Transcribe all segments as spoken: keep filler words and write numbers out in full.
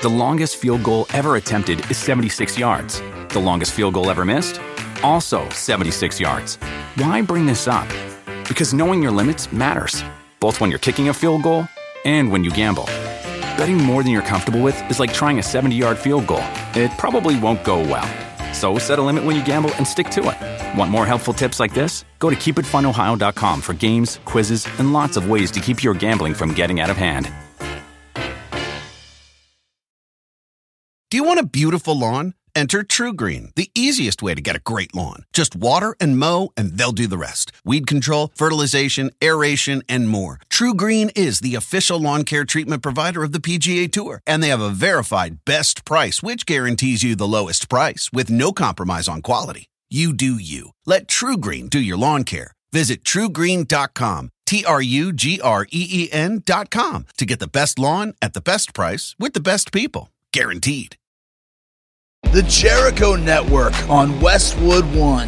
The longest field goal ever attempted is seventy-six yards. The longest field goal ever missed? Also seventy-six yards. Why bring this up? Because knowing your limits matters, both when you're kicking a field goal and when you gamble. Betting more than you're comfortable with is like trying a seventy-yard field goal. It probably won't go well. So set a limit when you gamble and stick to it. Want more helpful tips like this? Go to keep it fun ohio dot com for games, quizzes, and lots of ways to keep your gambling from getting out of hand. Do you want a beautiful lawn? Enter TruGreen, the easiest way to get a great lawn. Just water and mow, and they'll do the rest. Weed control, fertilization, aeration, and more. TruGreen is the official lawn care treatment provider of the P G A Tour, and they have a verified best price, which guarantees you the lowest price with no compromise on quality. You do you. Let TruGreen do your lawn care. Visit true green dot com, T R U G R E E N dot com, to get the best lawn at the best price with the best people. Guaranteed. The Jericho Network on Westwood One.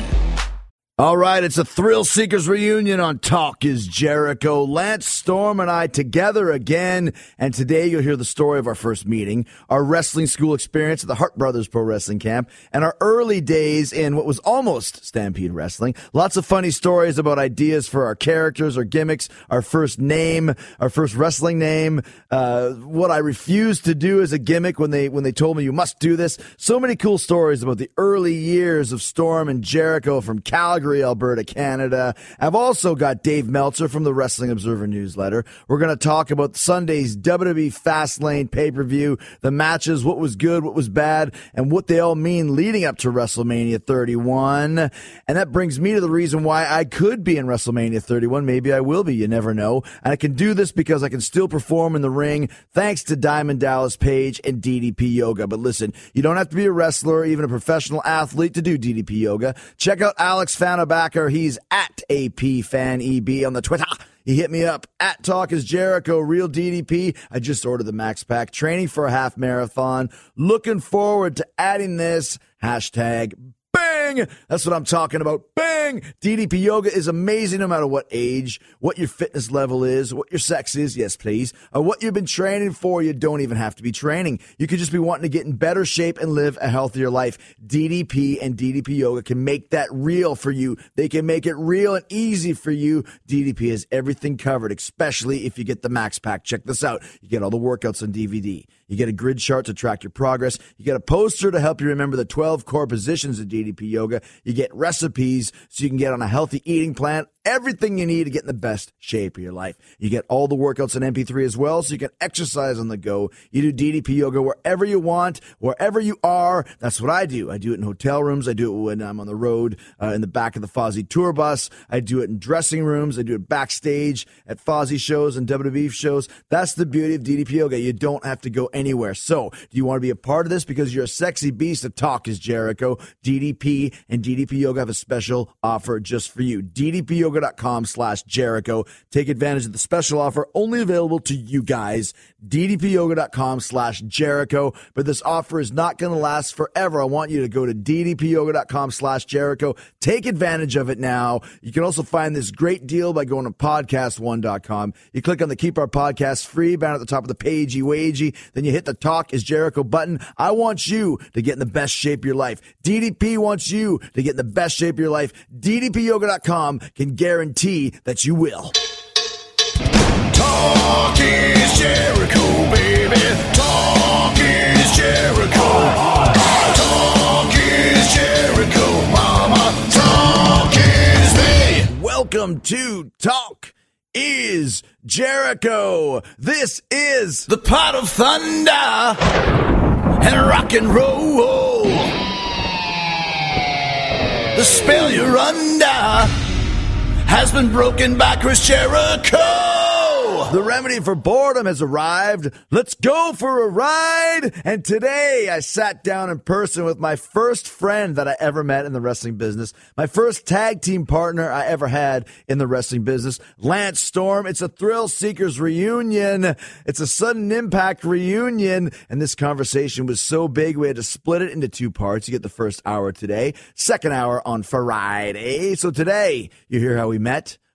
All right, it's a Thrill Seekers reunion on Talk is Jericho. Lance Storm and I together again, and today you'll hear the story of our first meeting, our wrestling school experience at the Hart Brothers Pro Wrestling Camp, and our early days in what was almost Stampede Wrestling. Lots of funny stories about ideas for our characters, our gimmicks, our first name, our first wrestling name, uh, what I refused to do as a gimmick when they when they told me you must do this. So many cool stories about the early years of Storm and Jericho from Calgary, Alberta, Canada. I've also got Dave Meltzer from the Wrestling Observer newsletter. We're going to talk about Sunday's W W E Fastlane pay-per-view, the matches, what was good, what was bad, and what they all mean leading up to WrestleMania thirty-one. And that brings me to the reason why I could be in WrestleMania thirty-one. Maybe I will be, you never know. And I can do this because I can still perform in the ring thanks to Diamond Dallas Page and D D P Yoga. But listen, you don't have to be a wrestler or even a professional athlete to do D D P Yoga. Check out Alex Fan Backer. He's at A P Fan E B on the Twitter. He hit me up at Talk is Jericho, Real D D P. I just ordered the Max Pack, training for a half marathon. Looking forward to adding this hashtag bang. That's what I'm talking about. Bang. D D P Yoga is amazing no matter what age, what your fitness level is, what your sex is, yes please, or what you've been training for. You don't even have to be training. You could just be wanting to get in better shape and live a healthier life. D D P and D D P Yoga can make that real for you. They can make it real and easy for you. D D P has everything covered, especially if you get the Max Pack. Check this out. You get all the workouts on D V D. You get a grid chart to track your progress. You get a poster to help you remember the twelve core positions of D D P Yoga. You get recipes so you can get on a healthy eating plan. Everything you need to get in the best shape of your life. You get all the workouts in M P three as well, so you can exercise on the go. You do D D P Yoga wherever you want, wherever you are. That's what I do. I do it in hotel rooms. I do it when I'm on the road uh, in the back of the Fozzy tour bus. I do it in dressing rooms. I do it backstage at Fozzy shows and W W E shows. That's the beauty of D D P Yoga. You don't have to go anywhere. So, do you want to be a part of this because you're a sexy beast of Talk is Jericho? D D P and D D P Yoga have a special offer just for you. D D P Yoga dot com slash Jericho. Take advantage of the special offer only available to you guys. D D P Yoga dot com slash Jericho. But this offer is not going to last forever. I want you to go to D D P Yoga dot com slash Jericho. Take advantage of it now. You can also find this great deal by going to podcast one dot com. You click on the Keep Our Podcast Free banner at the top of the pagey wagey. Then you hit the Talk is Jericho button. I want you to get in the best shape of your life. D D P wants you to get in the best shape of your life. D D P Yoga dot com can guarantee that you will. Talk is Jericho, baby. Talk is Jericho. Talk is Jericho, mama. Talk is me. Welcome to Talk is Jericho. This is the pot of thunder and rock and roll. The spell you're under has been broken by Chris Jericho. The remedy for boredom has arrived. Let's go for a ride. And today I sat down in person with my first friend that I ever met in the wrestling business. My first tag team partner I ever had in the wrestling business, Lance Storm. It's a Thrill Seekers reunion. It's a sudden impact reunion. And this conversation was so big we had to split it into two parts. You get the first hour today, second hour on Friday. So today you hear how we met,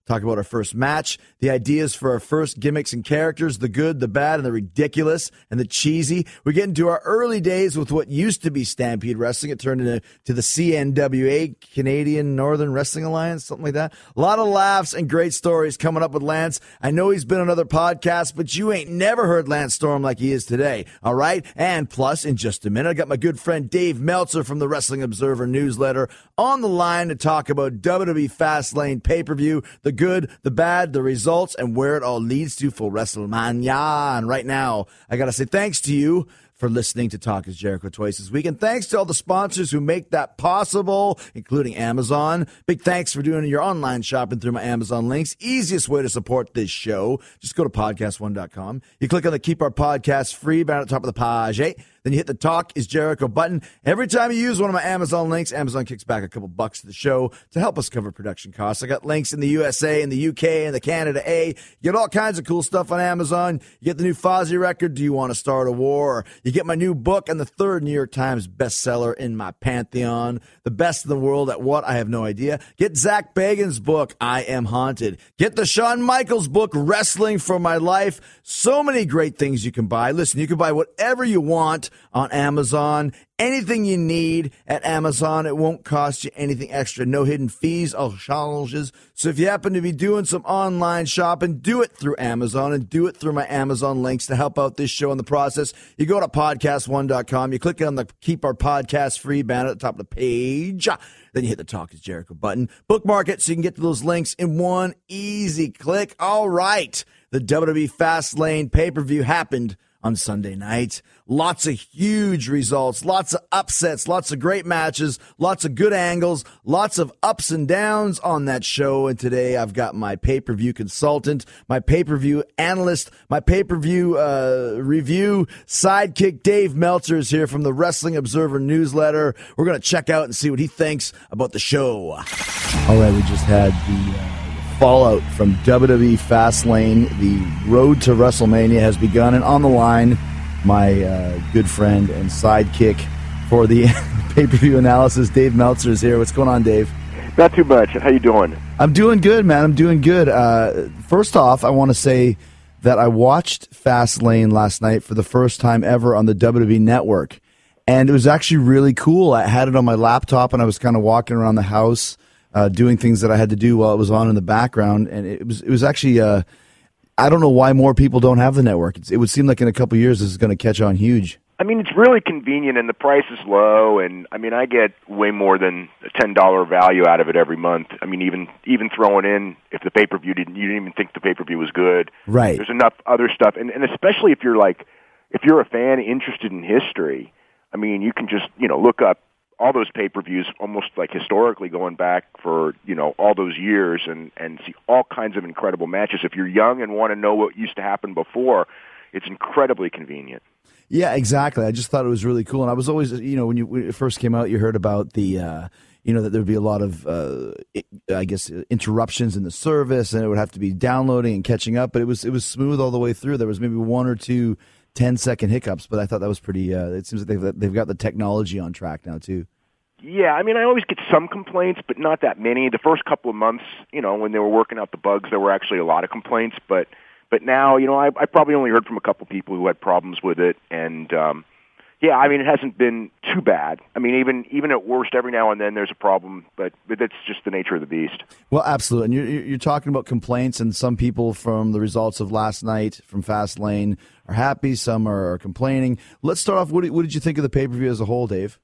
talk about our first match, the ideas for our first gimmicks and characters, the good, the bad, and the ridiculous, and the cheesy. We get into our early days with what used to be Stampede Wrestling. It turned into to the C N W A, Canadian Northern Wrestling Alliance, something like that. A lot of laughs and great stories coming up with Lance. I know he's been on other podcasts, but you ain't never heard Lance Storm like he is today, all right? And plus, in just a minute, I got my good friend Dave Meltzer from the Wrestling Observer newsletter on the line to talk about W W E Fastlane pay-per-view, the good, the bad, the results, and where it all leads to for WrestleMania. And right now, I got to say thanks to you for listening to Talk is Jericho twice this week. And thanks to all the sponsors who make that possible, including Amazon. Big thanks for doing your online shopping through my Amazon links. Easiest way to support this show, just go to podcast one dot com. You click on the Keep Our Podcast Free banner at the top of the page. Then you hit the Talk is Jericho button. Every time you use one of my Amazon links, Amazon kicks back a couple bucks to the show to help us cover production costs. I got links in the U S A, in the U K, and the Canada A. You get all kinds of cool stuff on Amazon. You get the new Fozzy record, Do You Want to Start a War? You get my new book and the third New York Times bestseller in my pantheon. The best in the world at what? I have no idea. Get Zach Bagan's book, I Am Haunted. Get the Shawn Michaels book, Wrestling for My Life. So many great things you can buy. Listen, you can buy whatever you want on Amazon. Anything you need at Amazon. It won't cost you anything extra. No hidden fees or charges. So if you happen to be doing some online shopping, do it through Amazon and do it through my Amazon links to help out this show in the process. You go to podcast one dot com. You click on the Keep Our Podcast Free banner at the top of the page. Then you hit the Talk is Jericho button. Bookmark it so you can get to those links in one easy click. All right. The W W E Fastlane pay-per-view happened on Sunday night. Lots of huge results, lots of upsets, lots of great matches, lots of good angles, lots of ups and downs on that show. And today I've got my pay-per-view consultant, my pay-per-view analyst, my pay-per-view uh, review sidekick, Dave Meltzer, is here from the Wrestling Observer newsletter. We're going to check out and see what he thinks about the show. All right, we just had the Uh, fallout from W W E Fastlane. The road to WrestleMania has begun, and on the line, my uh, good friend and sidekick for the pay-per-view analysis, Dave Meltzer, is here. What's going on, Dave? Not too much. How you doing? I'm doing good, man. I'm doing good. Uh, first off, I want to say that I watched Fastlane last night for the first time ever on the W W E Network, and it was actually really cool. I had it on my laptop, and I was kind of walking around the house Uh, doing things that I had to do while it was on in the background, and it was it was actually uh, I don't know why more people don't have the network. It's, it would seem like in a couple of years this is going to catch on huge. I mean, it's really convenient, and the price is low, and I mean, I get way more than a ten dollar value out of it every month. I mean, even even throwing in if the pay per view didn't you didn't even think the pay per view was good. Right. There's enough other stuff, and and especially if you're like if you're a fan interested in history, I mean, you can just you know look up all those pay-per-views almost like historically going back for, you know, all those years and, and see all kinds of incredible matches. If you're young and want to know what used to happen before, it's incredibly convenient. Yeah, exactly. I just thought it was really cool. And I was always, you know, when, you, when it first came out, you heard about the, uh, you know, that there would be a lot of, uh, I guess, interruptions in the service, and it would have to be downloading and catching up. But it was it was smooth all the way through. There was maybe one or two ten-second hiccups, but I thought that was pretty, uh, it seems like they've, they've got the technology on track now, too. Yeah, I mean, I always get some complaints, but not that many. The first couple of months, you know, when they were working out the bugs, there were actually a lot of complaints. But but now, you know, I, I probably only heard from a couple people who had problems with it. And, um, yeah, I mean, it hasn't been too bad. I mean, even even at worst, every now and then there's a problem, but, but that's just the nature of the beast. Well, absolutely. And you're, you're talking about complaints, and some people from the results of last night from Fastlane are happy, some are complaining. Let's start off, what did, what did you think of the pay-per-view as a whole, Dave?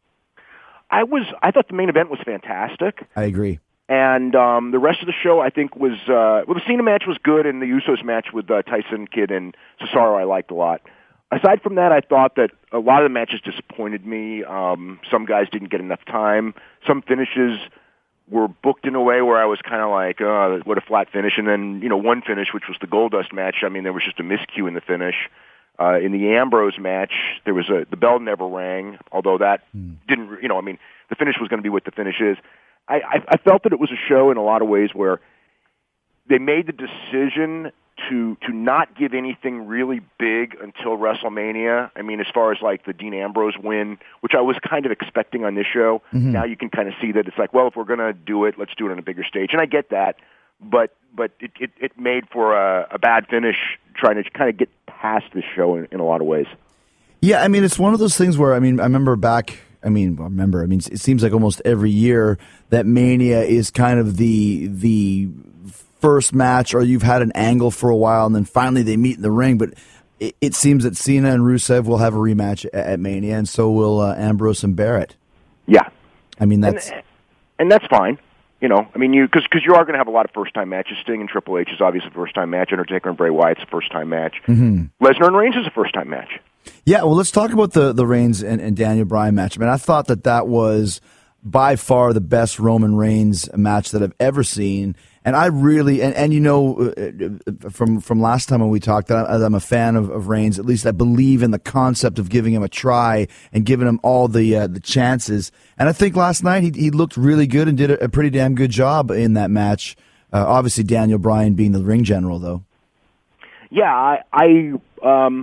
I was. I thought the main event was fantastic. I agree. And um, the rest of the show, I think, was uh, well. The Cena match was good, and the Usos match with uh, Tyson Kidd and Cesaro, I liked a lot. Aside from that, I thought that a lot of the matches disappointed me. Um, some guys didn't get enough time. Some finishes were booked in a way where I was kind of like, oh, what a flat finish. And then, you know, one finish, which was the Goldust match. I mean, there was just a miscue in the finish. Uh, in the Ambrose match, there was a the bell never rang, although that mm. didn't, you know, I mean, the finish was going to be what the finish is. I, I, I felt that it was a show in a lot of ways where they made the decision to to not give anything really big until WrestleMania. I mean, as far as like the Dean Ambrose win, which I was kind of expecting on this show, mm-hmm. now you can kind of see that it's like, well, if we're going to do it, let's do it on a bigger stage. And I get that. but but it, it, it made for a, a bad finish trying to kind of get past the show in, in a lot of ways. Yeah, I mean, it's one of those things where, I mean, I remember back, I mean, I remember, I mean, it seems like almost every year that Mania is kind of the the first match, or you've had an angle for a while, and then finally they meet in the ring, but it, it seems that Cena and Rusev will have a rematch at, at Mania, and so will uh, Ambrose and Barrett. Yeah. I mean, that's... And, and that's fine. You know, I mean, you because because you are going to have a lot of first-time matches. Sting and Triple H is obviously a first-time match. Undertaker and Bray Wyatt's a first-time match. Mm-hmm. Lesnar and Reigns is a first-time match. Yeah, well, let's talk about the, the Reigns and, and Daniel Bryan match. I mean, I thought that that was by far the best Roman Reigns match that I've ever seen. And I really, and, and you know, from from last time when we talked, that I'm a fan of, of Reigns. At least I believe in the concept of giving him a try and giving him all the uh, the chances. And I think last night he he looked really good and did a, a pretty damn good job in that match. Uh, obviously, Daniel Bryan being the ring general, though. Yeah, I I um,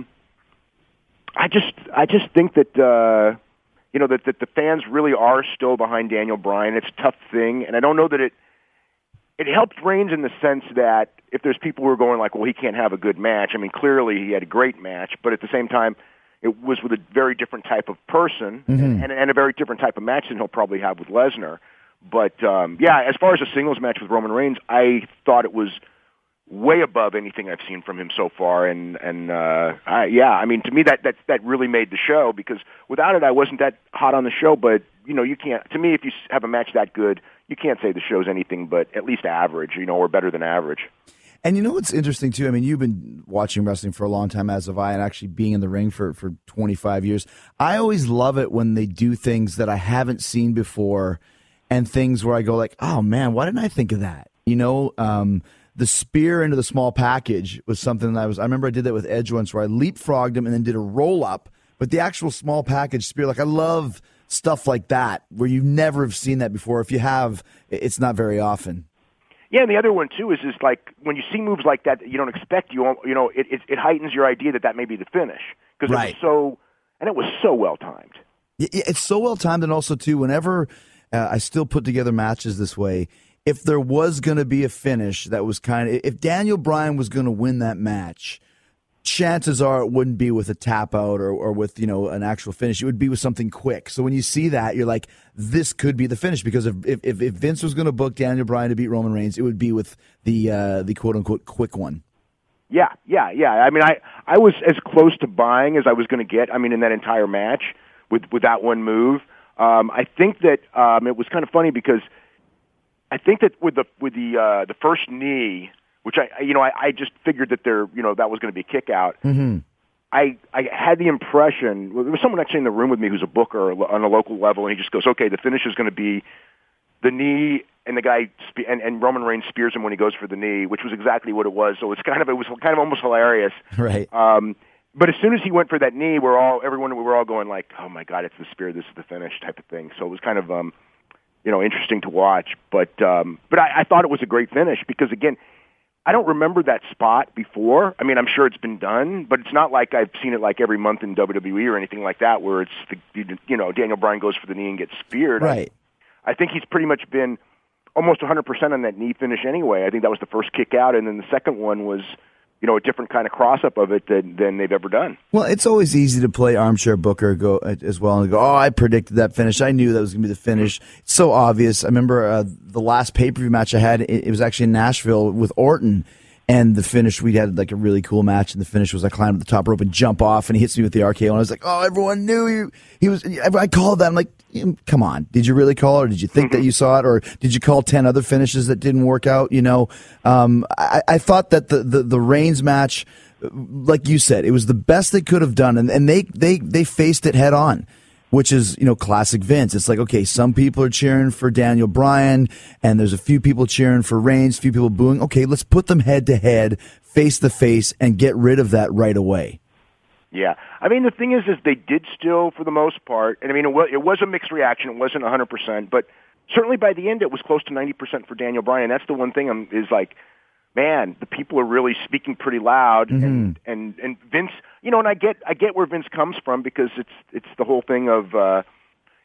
I just I just think that uh, you know that that the fans really are still behind Daniel Bryan. It's a tough thing, and I don't know that it. It helped Reigns in the sense that if there's people who are going like, well, he can't have a good match. I mean, clearly he had a great match, but at the same time, it was with a very different type of person mm-hmm. and, and a very different type of match than he'll probably have with Lesnar. But, um, yeah, as far as a singles match with Roman Reigns, I thought it was way above anything I've seen from him so far. And, and uh, I, yeah, I mean, to me, that, that, that really made the show, because without it, I wasn't that hot on the show. But, you know, you can't, to me, if you have a match that good, you can't say the show's anything but at least average, you know, or better than average. And you know what's interesting, too? I mean, you've been watching wrestling for a long time, as have I, and actually being in the ring for, for twenty-five years. I always love it when they do things that I haven't seen before, and things where I go like, oh, man, why didn't I think of that? You know, um, the spear into the small package was something that I was, I remember I did that with Edge once, where I leapfrogged him and then did a roll-up, but the actual small package spear, like I love stuff like that, where you never have seen that before. If you have, it's not very often. Yeah, and the other one, too, is is like when you see moves like that that you don't expect, you you know, it, it, it heightens your idea that that may be the finish. Because right. it was so, and it was so well-timed. It's so well-timed, and also, too, whenever uh, I still put together matches this way, if there was going to be a finish that was kind of, if Daniel Bryan was going to win that match, chances are it wouldn't be with a tap out or, or with, you know, an actual finish. It would be with something quick. So when you see that, you're like, this could be the finish, because if if, if Vince was going to book Daniel Bryan to beat Roman Reigns, it would be with the uh, the quote unquote quick one. Yeah, yeah, yeah. I mean, I, I was as close to buying as I was going to get. I mean, in that entire match with with that one move, um, I think that um, it was kind of funny because I think that with the with the uh, the first knee, which I, you know, I, I just figured that there, you know, that was going to be a kick out. Mm-hmm. I, I had the impression, well, there was someone actually in the room with me who's a booker on a local level, and he just goes, okay, the finish is going to be the knee, and the guy, spe- and, and Roman Reigns spears him when he goes for the knee, which was exactly what it was. So it's kind of, it was kind of almost hilarious. Right. Um, but as soon as he went for that knee, we're all, everyone, we were all going like, oh my God, it's the spear, this is the finish type of thing. So it was kind of, um, you know, interesting to watch. But, um, but I, I thought it was a great finish because, again, I don't remember that spot before. I mean, I'm sure it's been done, but it's not like I've seen it like every month in W W E or anything like that, where it's the, you know, Daniel Bryan goes for the knee and gets speared. Right. I, I think he's pretty much been almost one hundred percent on that knee finish anyway. I think that was the first kick out, and then the second one was, you know, a different kind of cross-up of it than, than they've ever done. Well, it's always easy to play armchair booker go as well and go, oh, I predicted that finish. I knew that was going to be the finish. It's so obvious. I remember uh, the last pay-per-view match I had, it, it was actually in Nashville with Orton, and the finish, we had like a really cool match, and the finish was I climb to the top rope and jump off, and he hits me with the R K O, and I was like, oh, everyone knew he, he was, I called that. I'm like, come on, did you really call it, or did you think that you saw it, or did you call ten other finishes that didn't work out, you know? Um, I, I thought that the, the, the Reigns match, like you said, it was the best they could have done, and, and they, they, they faced it head on, which is, you know, classic Vince. It's like, okay, some people are cheering for Daniel Bryan, and there's a few people cheering for Reigns, a few people booing. Okay, let's put them head to head, face to face, and get rid of that right away. Yeah. I mean, the thing is, is they did still, for the most part, and I mean, it was, it was a mixed reaction. It wasn't one hundred percent, but certainly by the end, it was close to ninety percent for Daniel Bryan. That's the one thing I'm, is like, man, the people are really speaking pretty loud, mm-hmm. and, and, and Vince, you know, and I get, I get where Vince comes from, because it's, it's the whole thing of, uh,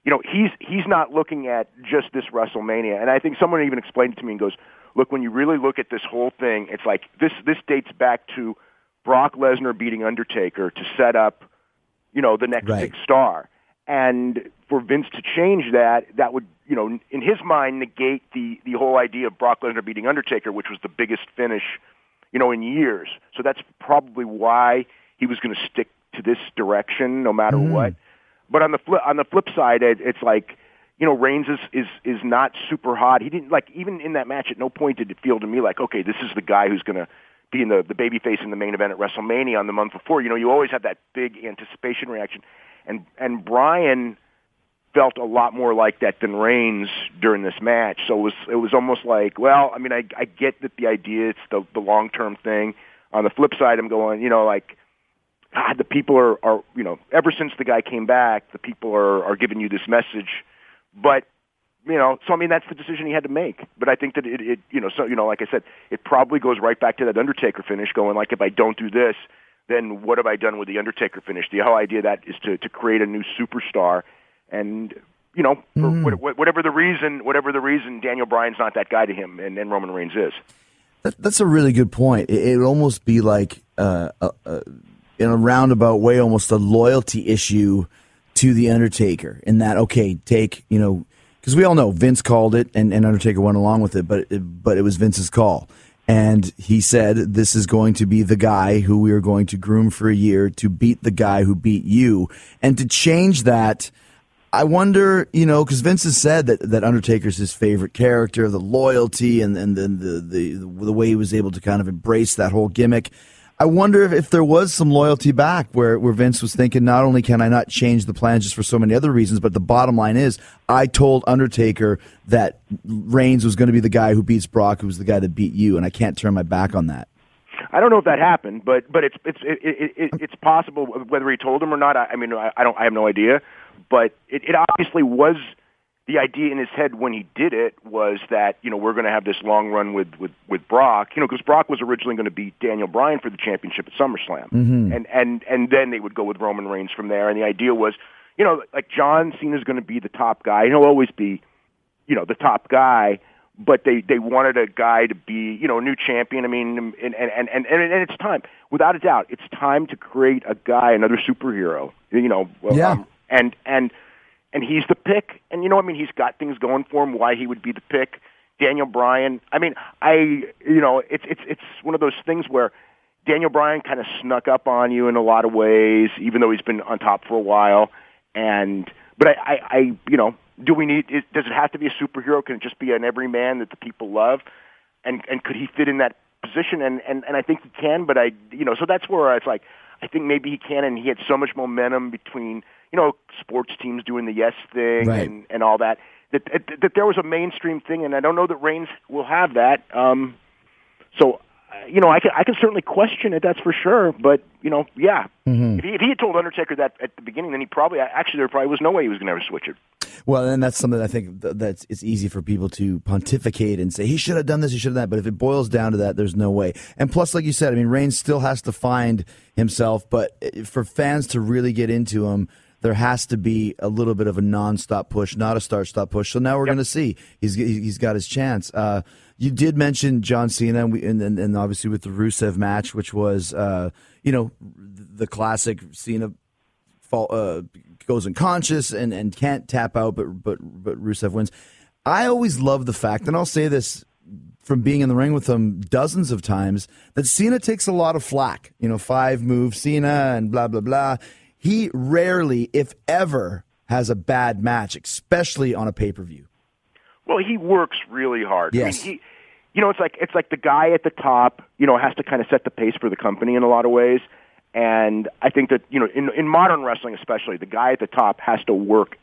you know, he's he's not looking at just this WrestleMania. And I think someone even explained it to me and goes, look, when you really look at this whole thing, it's like this this dates back to Brock Lesnar beating Undertaker to set up, you know, the next right. big star. And for Vince to change that, that would, you know, in his mind, negate the, the whole idea of Brock Lesnar beating Undertaker, which was the biggest finish, you know, in years. So that's probably why he was going to stick to this direction no matter mm-hmm. what. But on the flip, on the flip side, it, it's like, you know, Reigns is, is, is not super hot. He didn't, like, even in that match, at no point did it feel to me like, okay, this is the guy who's going to be in the, the babyface in the main event at WrestleMania on the month before. You know, you always have that big anticipation reaction. And and Bryan felt a lot more like that than Reigns during this match. So it was it was almost like, well, I mean, I I get that the idea, it's the the long term thing. On the flip side, I'm going, you know, like, God, the people are, are you know, ever since the guy came back, the people are are giving you this message. But you know, so I mean, that's the decision he had to make. But I think that it, it you know, so you know, like I said, it probably goes right back to that Undertaker finish, going like, if I don't do this, then what have I done with the Undertaker finish? The whole idea of that is to, to create a new superstar. And, you know, for mm. whatever the reason, whatever the reason, Daniel Bryan's not that guy to him, and, and Roman Reigns is. That, that's a really good point. It, it would almost be like, uh, uh, uh, in a roundabout way, almost a loyalty issue to the Undertaker. In that, okay, take, you know, because we all know Vince called it, and, and Undertaker went along with it, but it, but it was Vince's call. And he said, this is going to be the guy who we are going to groom for a year to beat the guy who beat you. And to change that, I wonder, you know, because Vince has said that, that Undertaker's his favorite character, the loyalty and, and the, the, the, the way he was able to kind of embrace that whole gimmick. I wonder if, if there was some loyalty back where, where Vince was thinking, not only can I not change the plans just for so many other reasons, but the bottom line is I told Undertaker that Reigns was going to be the guy who beats Brock, who was the guy that beat you, and I can't turn my back on that. I don't know if that happened, but but it's it's it, it, it, it's possible whether he told him or not. I, I mean, I, I don't I have no idea, but it, it obviously was. The idea in his head when he did it was that, you know, we're going to have this long run with, with, with Brock, you know, because Brock was originally going to beat Daniel Bryan for the championship at SummerSlam. Mm-hmm. And, and, and then they would go with Roman Reigns from there. And the idea was, you know, like John Cena's going to be the top guy. He'll always be, you know, the top guy, but they, they wanted a guy to be, you know, a new champion. I mean, and, and, and, and, and it's time, without a doubt, it's time to create a guy, another superhero, you know, yeah. um, and, and, And he's the pick. And, you know, I mean, he's got things going for him, why he would be the pick. Daniel Bryan, I mean, I, you know, it's it's it's one of those things where Daniel Bryan kind of snuck up on you in a lot of ways, even though he's been on top for a while. And, but I, I, I you know, do we need, is, does it have to be a superhero? Can it just be an everyman that the people love? And and could he fit in that position? And, and, and I think he can, but I, you know, so that's where it's like, I think maybe he can, and he had so much momentum between, you know, sports teams doing the yes thing right. and, and all that, that, that, that there was a mainstream thing, and I don't know that Reigns will have that. Um, so, uh, you know, I can, I can certainly question it, that's for sure, but, you know, yeah. Mm-hmm. If, he, if he had told Undertaker that at the beginning, then he probably, actually, there probably was no way he was going to ever switch it. Well, and that's something I think that's it's easy for people to pontificate and say, he should have done this, he should have done that. But if it boils down to that, there's no way. And plus, like you said, I mean, Reigns still has to find himself, but for fans to really get into him, there has to be a little bit of a nonstop push, not a start-stop push. So now we're yep. going to see. He's he's got his chance. Uh, you did mention John Cena, and, we, and, and obviously with the Rusev match, which was, uh, you know, the classic Cena fall, uh, goes unconscious and, and can't tap out, but but but Rusev wins. I always love the fact, and I'll say this from being in the ring with him dozens of times, that Cena takes a lot of flack. You know, five move Cena and blah blah blah. He rarely, if ever, has a bad match, especially on a pay-per-view. Well, he works really hard. Yes. I mean, he, you know, it's like it's like the guy at the top, you know, has to kind of set the pace for the company in a lot of ways. And I think that, you know, in in modern wrestling especially, the guy at the top has to work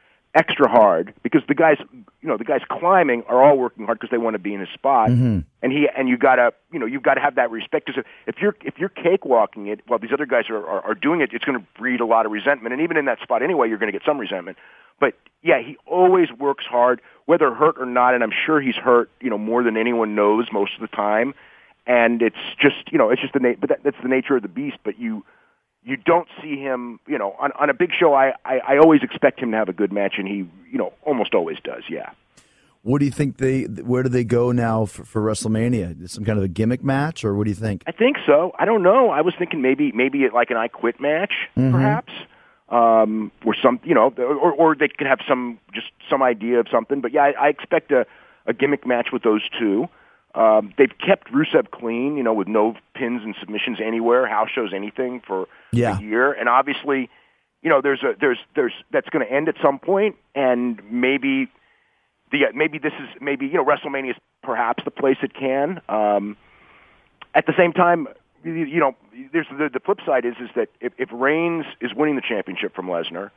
extra hard because the guys, you know, the guys climbing are all working hard because they want to be in his spot. Mm-hmm. And he and you gotta, you know, you've got to have that respect because if you're if you're cakewalking it while these other guys are, are are doing it, it's going to breed a lot of resentment. And even in that spot anyway, you're going to get some resentment. But yeah, he always works hard, whether hurt or not. And I'm sure he's hurt, you know, more than anyone knows most of the time. And it's just, you know, it's just the na- but that, that's the nature of the beast. But you, you don't see him, you know, on, on a big show. I, I, I always expect him to have a good match, and he, you know, almost always does. Yeah. What do you think they? Where do they go now for, for WrestleMania? Some kind of a gimmick match, or what do you think? I think so. I don't know. I was thinking maybe maybe like an I Quit match, mm-hmm. perhaps, um, or some, you know, or, or they could have some just some idea of something. But yeah, I, I expect a, a gimmick match with those two. Um, they've kept Rusev clean, you know, with no pins and submissions anywhere, house shows, anything for yeah. a year, and obviously, you know, there's a there's there's that's going to end at some point, and maybe. The, maybe this is maybe you know WrestleMania is perhaps the place it can. Um, at the same time, you, you know, there's the, the flip side is is that if, if Reigns is winning the championship from Lesnar,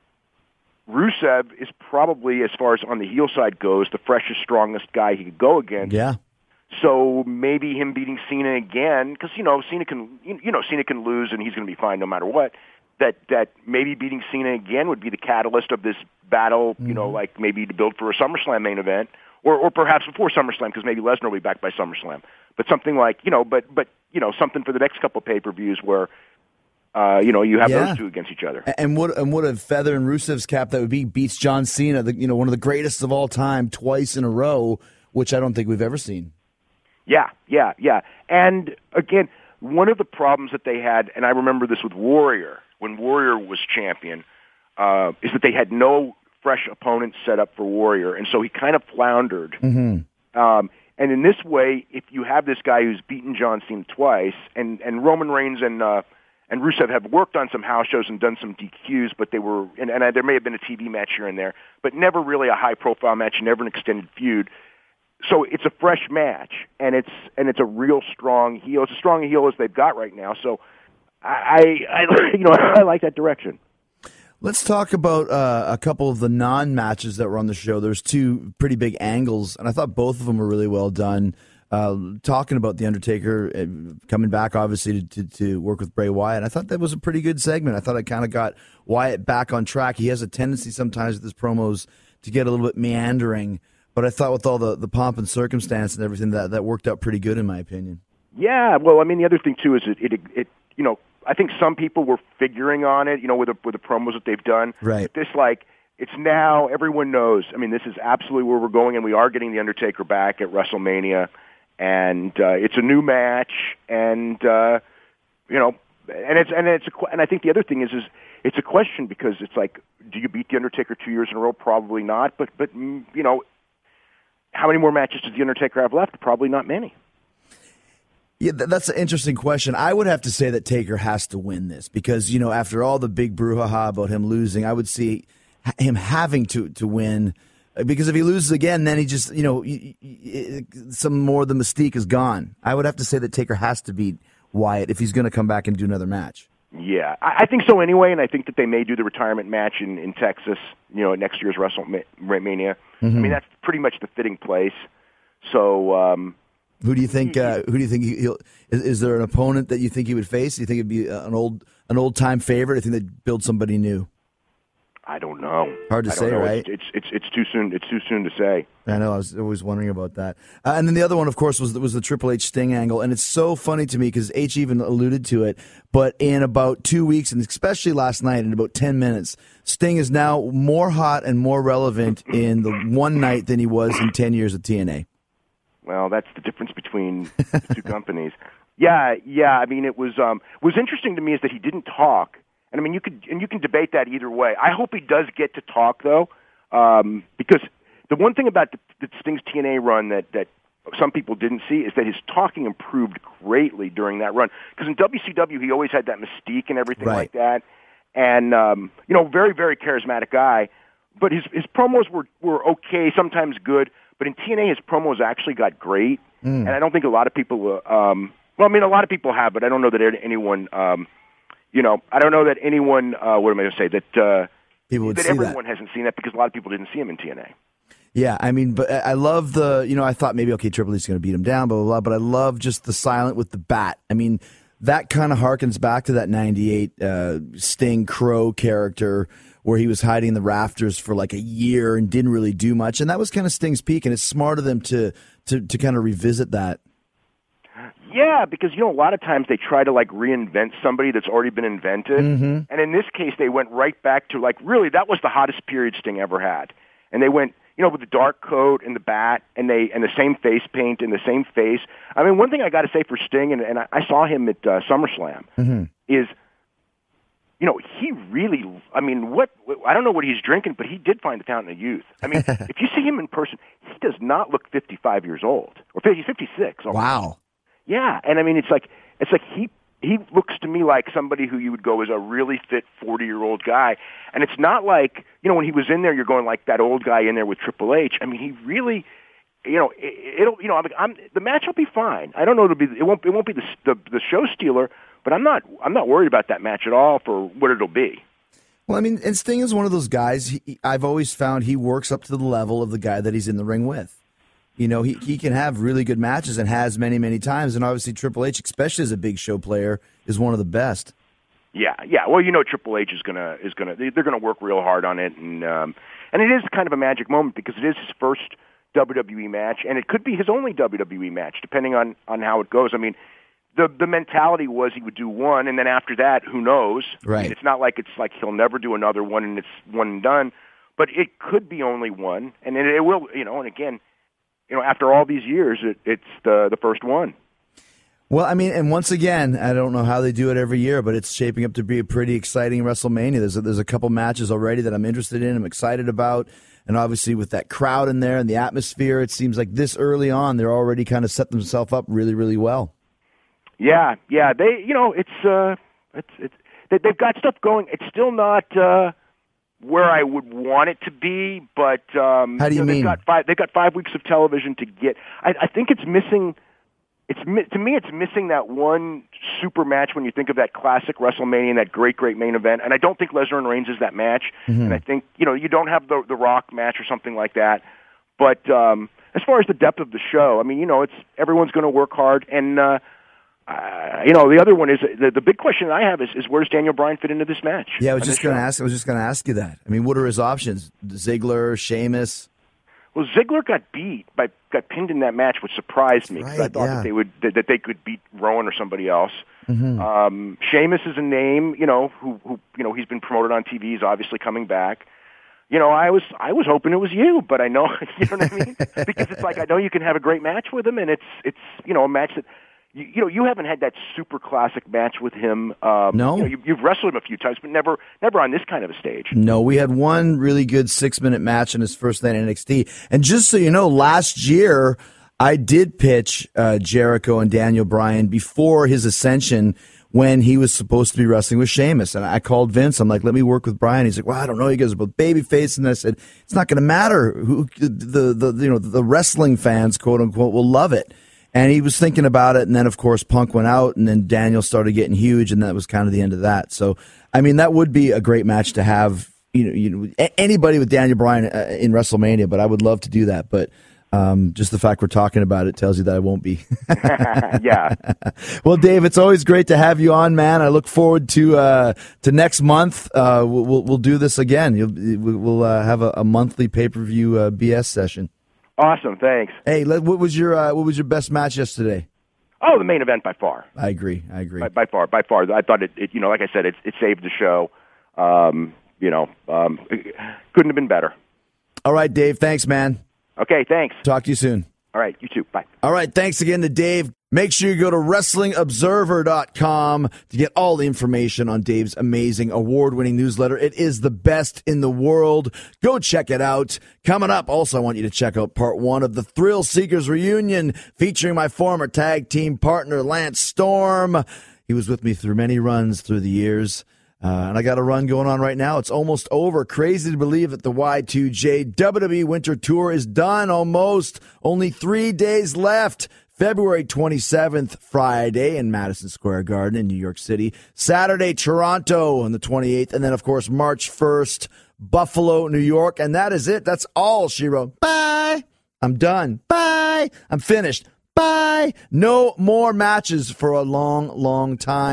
Rusev is probably, as far as on the heel side goes, the freshest, strongest guy he could go against. Yeah. So maybe him beating Cena again, because you know Cena can you know Cena can lose and he's going to be fine no matter what. That that maybe beating Cena again would be the catalyst of this battle, you know, like maybe to build for a SummerSlam main event, or or perhaps before SummerSlam, because maybe Lesnar will be back by SummerSlam. But something like, you know, but but you know, something for the next couple of pay-per-views where, uh, you know, you have yeah. those two against each other. And what and what a feather in Rusev's cap that would be, beats John Cena, the, you know, one of the greatest of all time, twice in a row, which I don't think we've ever seen. Yeah, yeah, yeah. And again, one of the problems that they had, and I remember this with Warrior, when Warrior was champion, uh, is that they had no fresh opponents set up for Warrior, and so he kind of floundered. Mm-hmm. Um, and in this way, if you have this guy who's beaten John Cena twice, and, and Roman Reigns and uh, and Rusev have worked on some house shows and done some D Qs, but they were, and, and there may have been a T V match here and there, but never really a high-profile match, never an extended feud. So it's a fresh match, and it's and it's a real strong heel. It's as strong a heel as they've got right now. So. I, I, you know, I like that direction. Let's talk about uh, a couple of the non-matches that were on the show. There's two pretty big angles, and I thought both of them were really well done. Uh, talking about The Undertaker uh, coming back, obviously, to, to, to work with Bray Wyatt. I thought that was a pretty good segment. I thought it kind of got Wyatt back on track. He has a tendency sometimes with his promos to get a little bit meandering, but I thought with all the, the pomp and circumstance and everything, that, that worked out pretty good, in my opinion. Yeah, well, I mean, the other thing, too, is it, it, it you know, I think some people were figuring on it, you know, with the, with the promos that they've done. Right. This, like, it's now, everyone knows. I mean, this is absolutely where we're going, and we are getting The Undertaker back at WrestleMania, and uh, it's a new match, and, uh, you know, and it's, and it's, a, and I think the other thing is, is it's a question because it's like, do you beat The Undertaker two years in a row? Probably not, but, but, you know, how many more matches does The Undertaker have left? Probably not many. Yeah, that's an interesting question. I would have to say that Taker has to win this because, you know, after all the big brouhaha about him losing, I would see him having to, to win because if he loses again, then he just, you know, some more of the mystique is gone. I would have to say that Taker has to beat Wyatt if he's going to come back and do another match. Yeah, I think so anyway, and I think that they may do the retirement match in, in Texas, you know, next year's WrestleMania. Mm-hmm. I mean, that's pretty much the fitting place. So, um, Who do you think? Uh, who do you think he'll? Is, is there an opponent that you think he would face? Do you think it'd be an old, an old time favorite? I think they'd build somebody new. I don't know. Hard to I don't say, know. right? It's, it's it's it's too soon. It's too soon to say. I know. I was always wondering about that. Uh, and then the other one, of course, was was the Triple H Sting angle, and it's so funny to me because H even alluded to it. But in about two weeks, and especially last night, in about ten minutes, Sting is now more hot and more relevant in the one night than he was in ten years of T N A. Well, that's the difference between the two companies. Yeah, yeah. I mean, it was um, was interesting to me is that he didn't talk, and I mean, you could and you can debate that either way. I hope he does get to talk though, um, because the one thing about the, the Sting's T N A run that that some people didn't see is that his talking improved greatly during that run. Because in W C W, he always had that mystique and everything right. like that, and um, you know, very very charismatic guy. But his his promos were were okay, sometimes good. But in T N A, his promos actually got great, mm. and I don't think a lot of people. Um, well, I mean, a lot of people have, but I don't know that anyone. Um, you know, I don't know that anyone. Uh, what am I going to say? That uh, people would that see everyone that. hasn't seen that because a lot of people didn't see him in T N A. Yeah, I mean, but I love the. You know, I thought maybe okay, Triple H's going to beat him down, blah blah blah. But I love just the silent with the bat. I mean, that kind of harkens back to that ninety-eight uh, Sting Crow character, where he was hiding in the rafters for like a year and didn't really do much. And that was kind of Sting's peak, and it's smart of them to, to, to kind of revisit that. Yeah, because, you know, a lot of times they try to, like, reinvent somebody that's already been invented. Mm-hmm. And in this case, they went right back to, like, really, that was the hottest period Sting ever had. And they went, you know, with the dark coat and the bat and they and the same face paint and the same face. I mean, one thing I got to say for Sting, and, and I, I saw him at uh, SummerSlam, mm-hmm. is, you know, he really, I mean, what, I don't know what he's drinking, but he did find the fountain of youth. I mean, if you see him in person, he does not look fifty-five years old. Or he's fifty-six. Almost. Wow. Yeah, and I mean, it's like it's like he he looks to me like somebody who you would go as a really fit forty-year-old guy, and it's not like, you know, when he was in there, you're going like that old guy in there with Triple H. I mean, he really, you know, it, it'll, you know, I'm, I'm the match will be fine. I don't know, it'll be it won't it won't be the the, the show stealer, but I'm not I'm not worried about that match at all for what it'll be. Well, I mean, and Sting is one of those guys. He, I've always found he works up to the level of the guy that he's in the ring with. You know, he, he can have really good matches and has many, many times. And obviously Triple H, especially as a big show player, is one of the best. Yeah, yeah. Well, you know, Triple H is gonna is gonna they're gonna work real hard on it, and um, and it is kind of a magic moment because it is his first W W E match, and it could be his only W W E match, depending on, on how it goes. I mean, the the mentality was he would do one, and then after that, who knows? Right. I mean, it's not like it's like he'll never do another one, and it's one and done. But it could be only one, and it, it will, you know. And again, you know, after all these years, it, it's the the first one. Well, I mean, and once again, I don't know how they do it every year, but it's shaping up to be a pretty exciting WrestleMania. There's a, there's a couple matches already that I'm interested in, I'm excited about, and obviously with that crowd in there and the atmosphere, it seems like this early on, they're already kind of set themselves up really, really well. Yeah, yeah, they, you know, it's uh, it's it's they, they've got stuff going. It's still not uh, where I would want it to be, but um, how do you, you know, mean? They've got five. They've got five weeks of television to get. I, I think it's missing. It's to me, it's missing that one super match when you think of that classic WrestleMania and that great, great main event. And I don't think Lesnar and Reigns is that match. Mm-hmm. And I think, you know, you don't have the the Rock match or something like that. But um, as far as the depth of the show, I mean, you know, it's everyone's going to work hard. And uh, uh, you know, the other one is the the big question I have is, is where does Daniel Bryan fit into this match? Yeah, I was just going to ask. I was just going to ask you that. I mean, what are his options? Ziggler, Sheamus. Well, Ziggler got beat by got pinned in that match, which surprised me because right, I thought yeah. that they would that, that they could beat Rowan or somebody else. Mm-hmm. Um, Sheamus is a name, you know, who who you know he's been promoted on T V. He's obviously coming back. You know, I was I was hoping it was you, but I know you know what I mean because it's like I know you can have a great match with him, and it's it's you know a match that. You, you know, you haven't had that super classic match with him. Um, no, you know, you, you've wrestled him a few times, but never, never on this kind of a stage. No, we had one really good six-minute match in his first night in N X T. And just so you know, last year I did pitch uh, Jericho and Daniel Bryan before his ascension when he was supposed to be wrestling with Sheamus. And I called Vince. I'm like, let me work with Bryan. He's like, well, I don't know. You guys are both babyface. And I said, it's not going to matter. Who the, the the you know the wrestling fans, quote unquote, will love it. And he was thinking about it, and then, of course, Punk went out, and then Daniel started getting huge, and that was kind of the end of that. So, I mean, that would be a great match to have, you know, you know anybody with Daniel Bryan in WrestleMania, but I would love to do that. But um, just the fact we're talking about it tells you that I won't be. Yeah. Well, Dave, it's always great to have you on, man. I look forward to uh, to next month. Uh, we'll, we'll do this again. You'll, we'll uh, have a, a monthly pay-per-view uh, B S session. Awesome, thanks. Hey, what was your uh, what was your best match yesterday? Oh, the main event by far. I agree. I agree. By, by far, by far. I thought it, it. You know, like I said, it, it saved the show. Um, you know, um, it couldn't have been better. All right, Dave. Thanks, man. Okay, thanks. Talk to you soon. All right, you too. Bye. All right, thanks again to Dave. Make sure you go to wrestling observer dot com to get all the information on Dave's amazing award-winning newsletter. It is the best in the world. Go check it out. Coming up, also, I want you to check out part one of the Thrill Seekers reunion featuring my former tag team partner, Lance Storm. He was with me through many runs through the years. Uh, and I got a run going on right now. It's almost over. Crazy to believe that the Y two J W W E Winter Tour is done almost. Only three days left. February twenty-seventh, Friday in Madison Square Garden in New York City. Saturday, Toronto on the twenty-eighth. And then, of course, March first, Buffalo, New York. And that is it. That's all she wrote. Bye. I'm done. Bye. I'm finished. Bye. No more matches for a long, long time.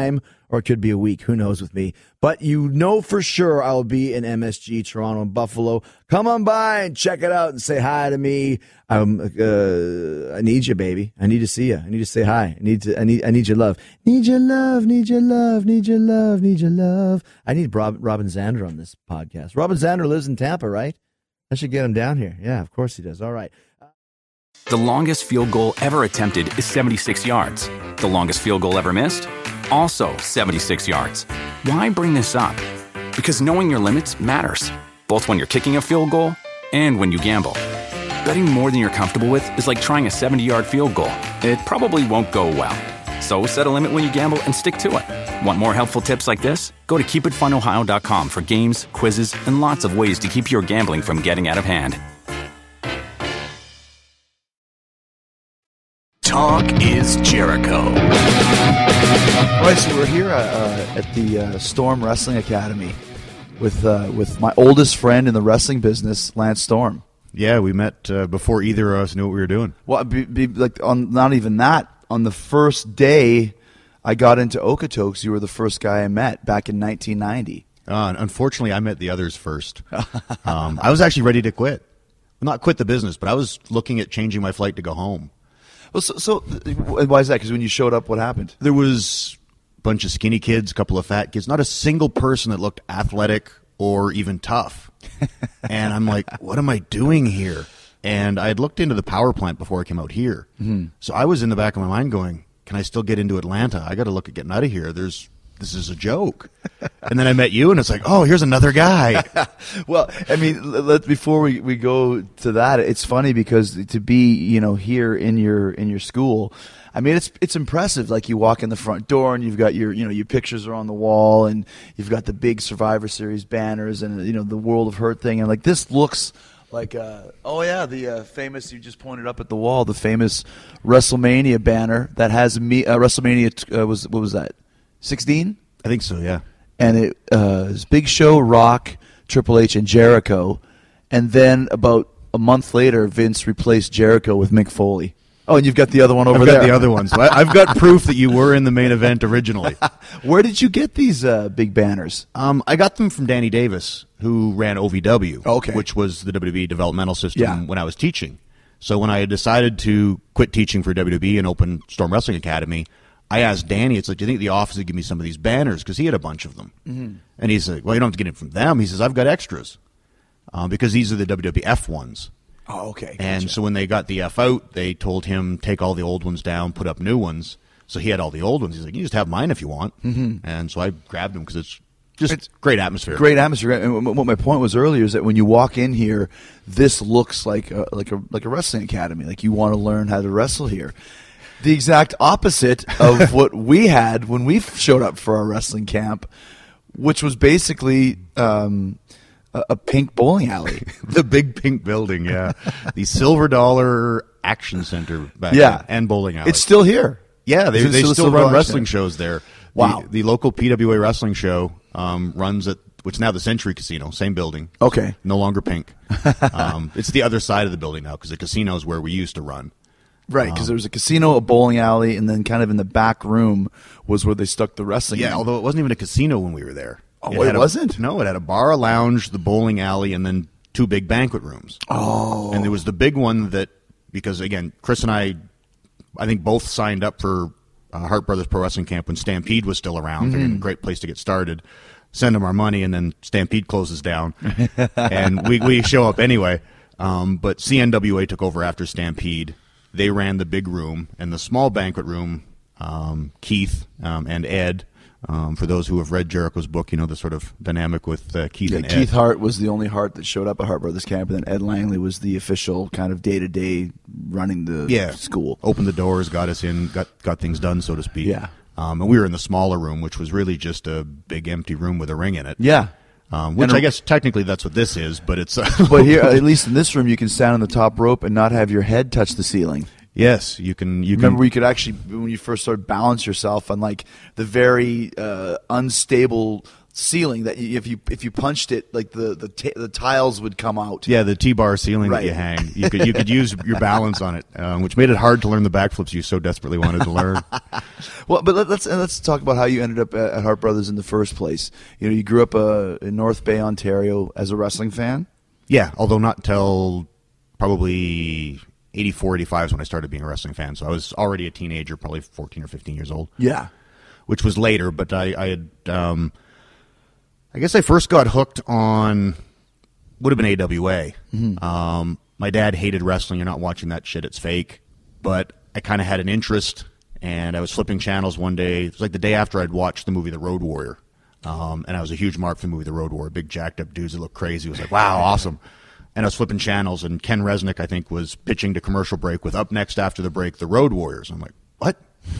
or it could be a week. Who knows with me? But you know for sure I'll be in M S G, Toronto, and Buffalo. Come on by and check it out and say hi to me. Um, uh, I need you, baby. I need to see you. I need to say hi. I need to. I need. I need your love. Need your love. Need your love. Need your love. Need your love. I need Rob, Robin Zander on this podcast. Robin Zander lives in Tampa, right? I should get him down here. Yeah, of course he does. All right. The longest field goal ever attempted is seventy-six yards. The longest field goal ever missed? Also seventy-six yards. Why bring this up? Because knowing your limits matters, both when you're kicking a field goal and when you gamble. Betting more than you're comfortable with is like trying a seventy-yard field goal. It probably won't go well. So set a limit when you gamble and stick to it. Want more helpful tips like this? Go to keep it fun ohio dot com for games, quizzes, and lots of ways to keep your gambling from getting out of hand. Talk is Jericho. All right, so we're here uh, at the uh, Storm Wrestling Academy with uh, with my oldest friend in the wrestling business, Lance Storm. Yeah, we met uh, before either of us knew what we were doing. Well, be, be, like on not even that. On the first day I got into Okotoks, you were the first guy I met back in nineteen ninety. Uh, unfortunately, I met the others first. um, I was actually ready to quit. Not quit the business, but I was looking at changing my flight to go home. Well, so, so why is that? Because when you showed up, what happened? There was a bunch of skinny kids, a couple of fat kids, not a single person that looked athletic or even tough. And I'm like, what am I doing here? And I had looked into the power plant before I came out here. Mm-hmm. So I was in the back of my mind going, can I still get into Atlanta? I got to look at getting out of here. There's This is a joke. And then I met you, and it's like, oh, here's another guy. Well, I mean, let, before we, we go to that, it's funny because to be, you know, here in your in your school, I mean, it's it's impressive. Like you walk in the front door, and you've got your, you know, your pictures are on the wall, and you've got the big Survivor Series banners, and you know the World of Hurt thing, and like this looks like, uh, oh yeah, the uh, famous, you just pointed up at the wall, the famous WrestleMania banner that has me. Uh, WrestleMania uh, was what was that? sixteen? I think so, yeah. And it uh, was Big Show, Rock, Triple H, and Jericho. And then about a month later, Vince replaced Jericho with Mick Foley. Oh, and you've got the other one over I've there. I've got the other one. So I, I've got proof that you were in the main event originally. Where did you get these uh, big banners? Um, I got them from Danny Davis, who ran O V W, okay. which was the W W E developmental system yeah. when I was teaching. So when I had decided to quit teaching for W W E and open Storm Wrestling Academy, I asked Danny, it's like, do you think the office would give me some of these banners? Because he had a bunch of them. Mm-hmm. And he's like, well, you don't have to get it from them. He says, I've got extras. Um, because these are the W W F ones. Oh, okay. Gotcha. And so when they got the F out, they told him, take all the old ones down, put up new ones. So he had all the old ones. He's like, you just have mine if you want. Mm-hmm. And so I grabbed them because it's just it's great atmosphere. Great atmosphere. And what my point was earlier is that when you walk in here, this looks like a, like a, like a wrestling academy. Like you want to learn how to wrestle here. The exact opposite of what we had when we showed up for our wrestling camp, which was basically um, a, a pink bowling alley. The big pink building, yeah. The Silver Dollar Action Center back yeah. then, and bowling alley. It's still here. Yeah, they, they still, still run wrestling shows there. Wow. The, the local P W A wrestling show um, runs at what's now the Century Casino, same building. Okay. No longer pink. um, it's the other side of the building now because the casino is where we used to run. Right, because um, there was a casino, a bowling alley, and then kind of in the back room was where they stuck the wrestling. Yeah, in. although it wasn't even a casino when we were there. Oh, it, it wasn't? A, no, it had a bar, a lounge, the bowling alley, and then two big banquet rooms. Oh. And there was the big one that, because, again, Chris and I, I think both signed up for uh, Hart Brothers Pro Wrestling Camp when Stampede was still around. Mm-hmm. A great place to get started. Send them our money, and then Stampede closes down. And we, we show up anyway. Um, but C N W A took over after Stampede. They ran the big room, and the small banquet room, um, Keith um, and Ed, um, for those who have read Jericho's book, you know the sort of dynamic with uh, Keith yeah, and Ed. Keith Hart was the only Hart that showed up at Hart Brothers Camp, and then Ed Langley was the official kind of day-to-day running the yeah. school. Opened the doors, got us in, got, got things done, so to speak. Yeah. Um, and we were in the smaller room, which was really just a big empty room with a ring in it. Yeah. Um, which and I guess technically that's what this is, but it's... But here, at least in this room, you can stand on the top rope and not have your head touch the ceiling. Yes, you can. You remember can, you could actually, when you first started, balance yourself on like the very uh, unstable ceiling that you, if you if you punched it, like the the, t- the tiles would come out. Yeah, the T-bar ceiling Right. that you hang. You could you could use your balance on it, um, which made it hard to learn the backflips you so desperately wanted to learn. Well, but let, let's let's talk about how you ended up at, at Hart Brothers in the first place. You know, you grew up uh, in North Bay, Ontario, as a wrestling fan. Yeah, although not till probably eighty-four, eighty-five is when I started being a wrestling fan. So I was already a teenager, probably fourteen or fifteen years old. Yeah. Which was later, but I, I had, um, I guess I first got hooked on, would have been A W A. Mm-hmm. Um, my dad hated wrestling. You're not watching that shit. It's fake. But I kind of had an interest, and I was flipping channels one day. It was like the day after I'd watched the movie The Road Warrior. Um, and I was a huge mark for the movie The Road Warrior. Big jacked up dudes that looked crazy. It was like, wow, awesome. And I was flipping channels, and Ken Resnick, I think, was pitching to commercial break with up next after the break, The Road Warriors. I'm like, what?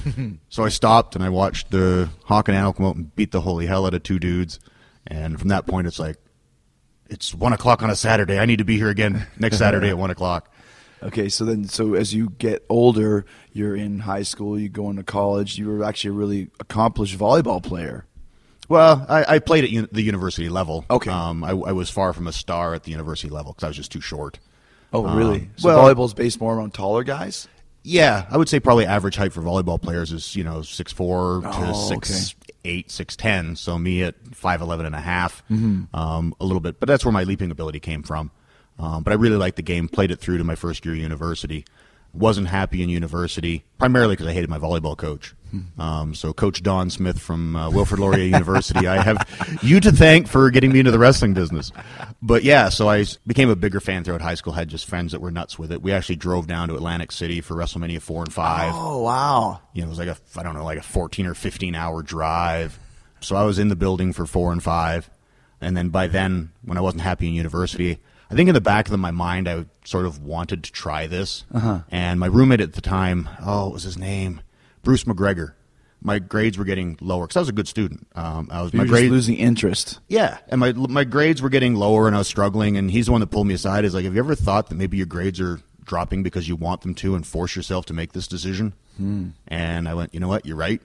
So I stopped and I watched the Hawk and Anvil come out and beat the holy hell out of two dudes. And from that point, it's like, it's one o'clock on a Saturday. I need to be here again next Saturday at one o'clock. Okay, so then, so as you get older, you're in high school, you go into college. You were actually a really accomplished volleyball player. Well, I, I played at un- the university level. Okay. Um, I, I was far from a star at the university level because I was just too short. Oh, really? Um, so well, volleyball's based more around taller guys? Yeah, I would say probably average height for volleyball players is, you know, six four to Oh, six eight, six ten. So me at five eleven and a half, Mm-hmm. um, a little bit. But that's where my leaping ability came from. Um, but I really liked the game, played it through to my first year of university. Wasn't happy in university, primarily because I hated my volleyball coach. Um, so Coach Don Smith from uh, Wilfrid Laurier University, I have you to thank for getting me into the wrestling business. But yeah, so I became a bigger fan throughout high school, had just friends that were nuts with it. We actually drove down to Atlantic City for WrestleMania four and five. Oh, wow. You know, it was like a, I don't know, like a fourteen or fifteen hour drive. So I was in the building for four and five. And then by then, when I wasn't happy in university, I think in the back of my mind, I sort of wanted to try this. Uh-huh. And my roommate at the time, oh, what was his name? Bruce McGregor. My grades were getting lower because I was a good student. Um, I was You're my just grade, losing interest. yeah, and my my grades were getting lower, and I was struggling. And he's the one that pulled me aside. He's like, "Have you ever thought that maybe your grades are dropping because you want them to, and force yourself to make this decision?" Hmm. And I went, "You know what? You're right."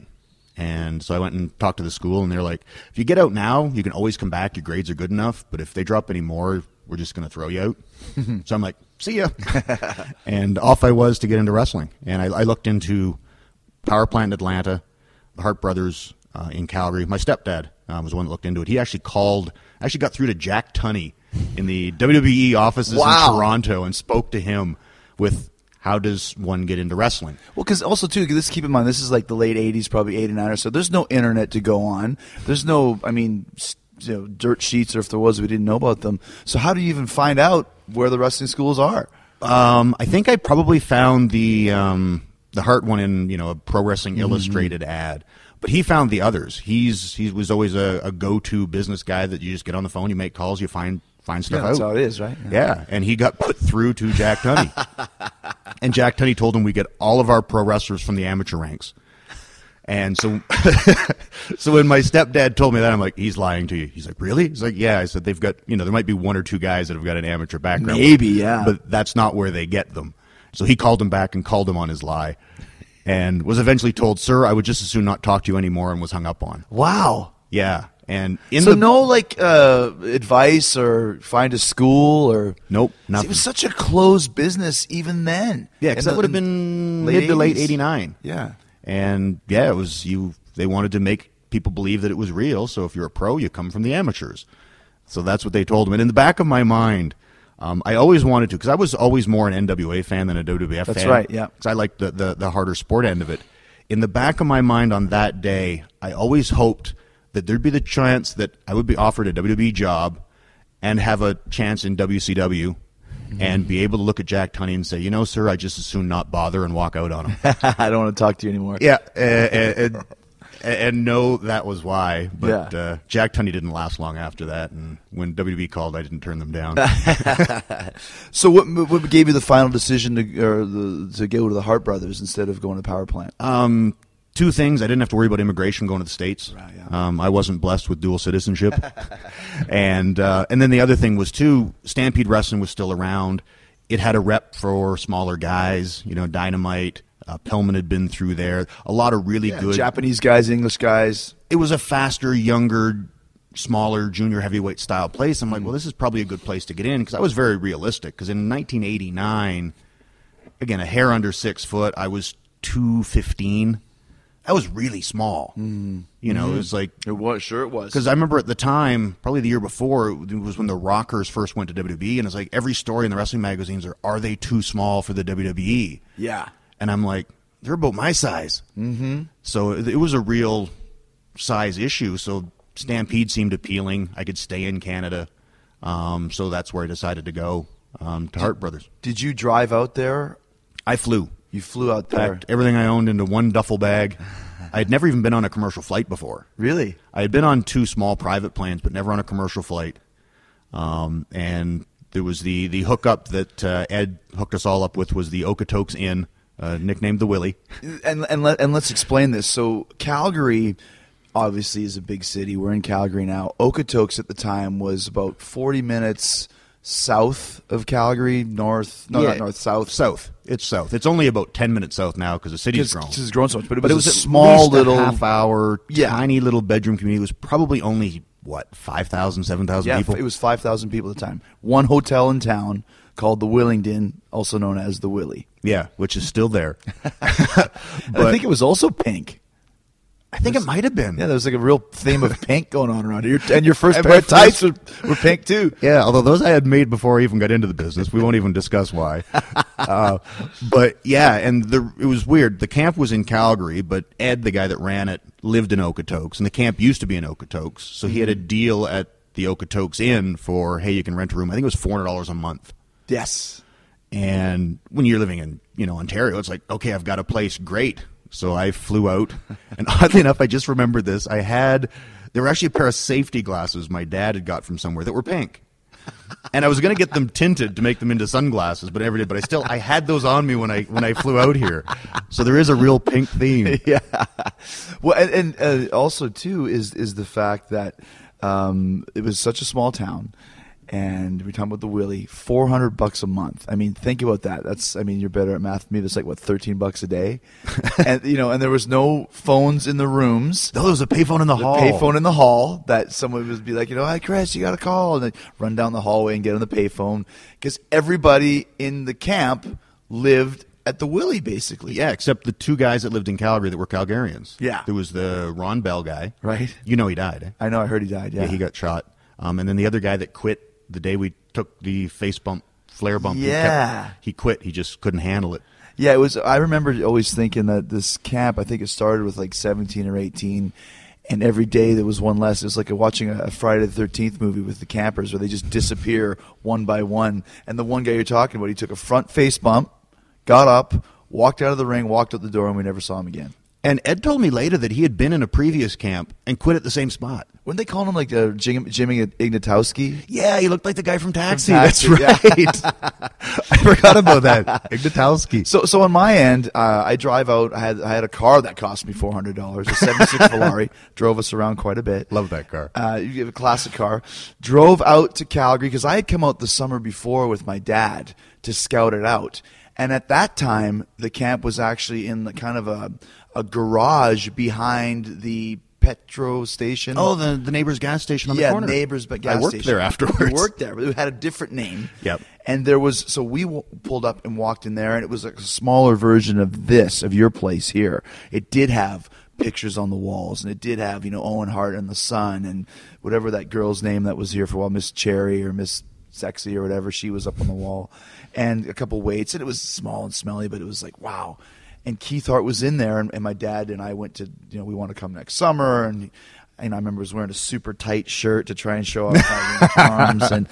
And so I went and talked to the school, and they're like, "If you get out now, you can always come back. Your grades are good enough. But if they drop any more, we're just going to throw you out." So I'm like, "See ya." And off I was to get into wrestling. And I, I looked into Power Plant in Atlanta, the Hart Brothers uh, in Calgary. My stepdad uh, was the one that looked into it. He actually called, actually got through to Jack Tunney in the W W E offices Wow. in Toronto and spoke to him with how does one get into wrestling. Well, because also, too, let's keep in mind, this is like the late eighties, probably eighty-nine or so. There's no internet to go on. There's no, I mean, you know, dirt sheets, or if there was, we didn't know about them. So how do you even find out where the wrestling schools are? Um, I think I probably found the um, the Hart one in, you know, a Pro Wrestling mm-hmm. Illustrated ad. But he found the others. He's he was always a, a go-to business guy that you just get on the phone, you make calls, you find find stuff Yeah, that's out. how it is, right? Yeah. yeah, and he got put through to Jack Tunney. And Jack Tunney told him we get all of our pro wrestlers from the amateur ranks. And so so when my stepdad told me that, I'm like, he's lying to you. He's like, really? He's like, yeah. I said, they've got, you know, there might be one or two guys that have got an amateur background. Maybe, yeah. But that's not where they get them. So he called him back and called him on his lie. And was eventually told, sir, I would just as soon not talk to you anymore, and was hung up on. Wow. Yeah. And in so the no, like, uh, advice or find a school or... Nope, See, nothing. it was such a closed business even then. Yeah, because In that the- would have in been late mid to late eighties. eighty-nine. Yeah. And yeah, it was you. They wanted to make people believe that it was real. So if you're a pro, you come from the amateurs. So that's what they told them. And in the back of my mind, um, I always wanted to, because I was always more an N W A fan than a W W F That's fan. right, yeah. Because I liked the, the the harder sport end of it. In the back of my mind on that day, I always hoped that there'd be the chance that I would be offered a W W E job and have a chance in W C W. And be able to look at Jack Tunney and say, you know, sir, I just as soon not bother and walk out on him. I don't want to talk to you anymore. Yeah, uh, and, and, and no, that was why. But Yeah. uh, Jack Tunney didn't last long after that. And when W W E called, I didn't turn them down. So what what gave you the final decision to or the, to go to the Hart Brothers instead of going to Power Plant? Um, two things. I didn't have to worry about immigration going to the States. Right, yeah. um, I wasn't blessed with dual citizenship. and uh, and then the other thing was, too, Stampede Wrestling was still around. It had a rep for smaller guys. You know, Dynamite, uh, Pillman had been through there. A lot of really Yeah, good Japanese guys, English guys. It was a faster, younger smaller junior heavyweight style place. I'm like, well, this is probably a good place to get in because I was very realistic. Because in nineteen eighty-nine, again, a hair under six foot, I was two fifteen. That was really small. Mm. You know, mm. it was like it was sure it was because I remember at the time, probably the year before, it was when the Rockers first went to W W E, and it's like every story in the wrestling magazines are, are they too small for the W W E? Yeah, and I'm like, they're about my size. Mm-hmm. So it, it was a real size issue. So Stampede seemed appealing. I could stay in Canada, um, so that's where I decided to go um, to Hart Brothers. Did you drive out there? I flew. You flew out there. Packed everything I owned into one duffel bag. I had never even been on a commercial flight before. Really? I had been on two small private planes, but never on a commercial flight. Um, and there was the, the hookup that uh, Ed hooked us all up with was the Okotoks Inn, uh, nicknamed the Willie. And and, let, and let's explain this. So Calgary obviously is a big city. We're in Calgary now. Okotoks at the time was about forty minutes south of Calgary, north, no, yeah, not north, south. South. It's south. It's only about ten minutes south now because the city's grown. It's grown so much, but it was, but it was a at small least little a half hour, yeah. tiny little bedroom community. It was probably only, what, five thousand, seven thousand yeah, people? It was five thousand people at the time. One hotel in town called the Willingdon, also known as the Willie. Yeah, which is still there. But I think it was also pink. I think it might have been. Yeah, there was like a real theme of pink going on around here. And your first pair of tights were, were pink, too. Yeah, although those I had made before I even got into the business. We won't even discuss why. uh, but, yeah, and the, it was weird. The camp was in Calgary, but Ed, the guy that ran it, lived in Okotoks, and the camp used to be in Okotoks. So he had a deal at the Okotoks Inn for, hey, you can rent a room. I think it was four hundred dollars a month. Yes. And when you're living in, you know, Ontario, it's like, okay, I've got a place, great. So I flew out, and oddly enough, I just remembered this. I had, there were actually a pair of safety glasses my dad had got from somewhere that were pink. And I was going to get them tinted to make them into sunglasses, but I never did. But I still, I had those on me when I when I flew out here. So there is a real pink theme. Yeah. Well, and, and uh, also, too, is, is the fact that um, it was such a small town. And we're talking about the Willie, four hundred bucks a month. I mean, think about that. That's, I mean, you're better at math than me. That's like, what, thirteen bucks a day? And, you know, and there was no phones in the rooms. No, there was a payphone in the, the hall. payphone in the hall that someone would be like, you know, hey, Chris, you got a call. And they run down the hallway and get on the payphone. Because everybody in the camp lived at the Willie, basically. Yeah, except the two guys that lived in Calgary that were Calgarians. Yeah. There was the Ron Bell guy. Right. You know he died. Eh? I know. I heard he died, yeah. Yeah, he got shot. Um, and then the other guy that quit the day we took the face bump, flare bump, yeah. he, kept, he quit. He just couldn't handle it. Yeah, it was. I remember always thinking that this camp, I think it started with like seventeen or eighteen, and every day there was one less. It was like watching a Friday the thirteenth movie with the campers where they just disappear one by one. And the one guy you're talking about, he took a front face bump, got up, walked out of the ring, walked out the door, and we never saw him again. And Ed told me later that he had been in a previous camp and quit at the same spot. Wouldn't they call him like uh, Jim, Jimmy Ignatowski? Yeah, he looked like the guy from Taxi. From Taxi, That's right. Yeah. I forgot about that. Ignatowski. So, so on my end, uh, I drive out. I had I had a car that cost me four hundred dollars. A seventy-six Volare. Drove us around quite a bit. Love that car. Uh, you have a classic car. Drove out to Calgary because I had come out the summer before with my dad to scout it out. And at that time, the camp was actually in the kind of a a garage behind the Petro station. Oh, the the neighbor's gas station on yeah, the corner. Yeah, neighbor's gas station. I worked station. there afterwards. We worked there, but it had a different name. Yep. And there was, so we w- pulled up and walked in there, and it was like a smaller version of this, of your place here. It did have pictures on the walls, and it did have, you know, Owen Hart and the Sun, and whatever that girl's name that was here for a while, Miss Cherry or Miss Sexy or whatever, she was up on the wall, and a couple weights, and it was small and smelly, but it was like, wow. And Keith Hart was in there, and, and my dad and I went to, you know, we want to come next summer, and and I remember I was wearing a super tight shirt to try and show off my arms. And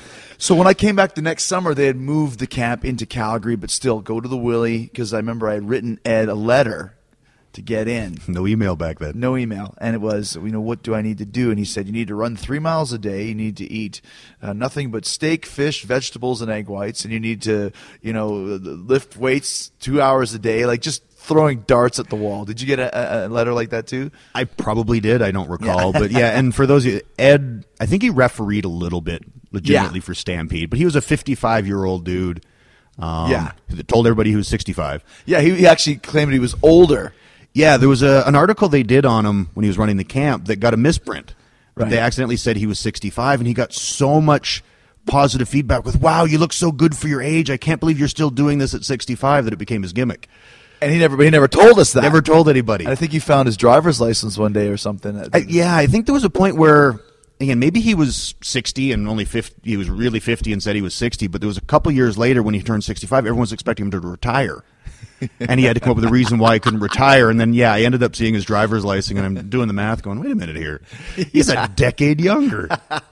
so when I came back the next summer, they had moved the camp into Calgary, but still go to the Willie, because I remember I had written Ed a letter to get in. No email back then. No email. And it was, you know, what do I need to do? And he said, you need to run three miles a day. You need to eat uh, nothing but steak, fish, vegetables, and egg whites. And you need to, you know, lift weights two hours a day, like just throwing darts at the wall. Did you get a, a letter like that too? I probably did. I don't recall. Yeah. But yeah, and for those of you, Ed, I think he refereed a little bit legitimately yeah. for Stampede, but he was a fifty-five-year-old dude. Um, yeah. That told everybody he was sixty-five. Yeah, he, he actually claimed he was older. Yeah, there was a, an article they did on him when he was running the camp that got a misprint. Right. They accidentally said he was sixty-five, and he got so much positive feedback with, wow, you look so good for your age. I can't believe you're still doing this at sixty-five, that it became his gimmick. And he never he never told us that. Never told anybody. And I think he found his driver's license one day or something. I, yeah, I think there was a point where, again, maybe he was sixty and only fifty. He was really fifty and said he was sixty, but there was a couple years later when he turned sixty-five, everyone was expecting him to retire. And he had to come up with a reason why he couldn't retire. And then, yeah, I ended up seeing his driver's license, and I'm doing the math going, wait a minute here. He's yeah. a decade younger.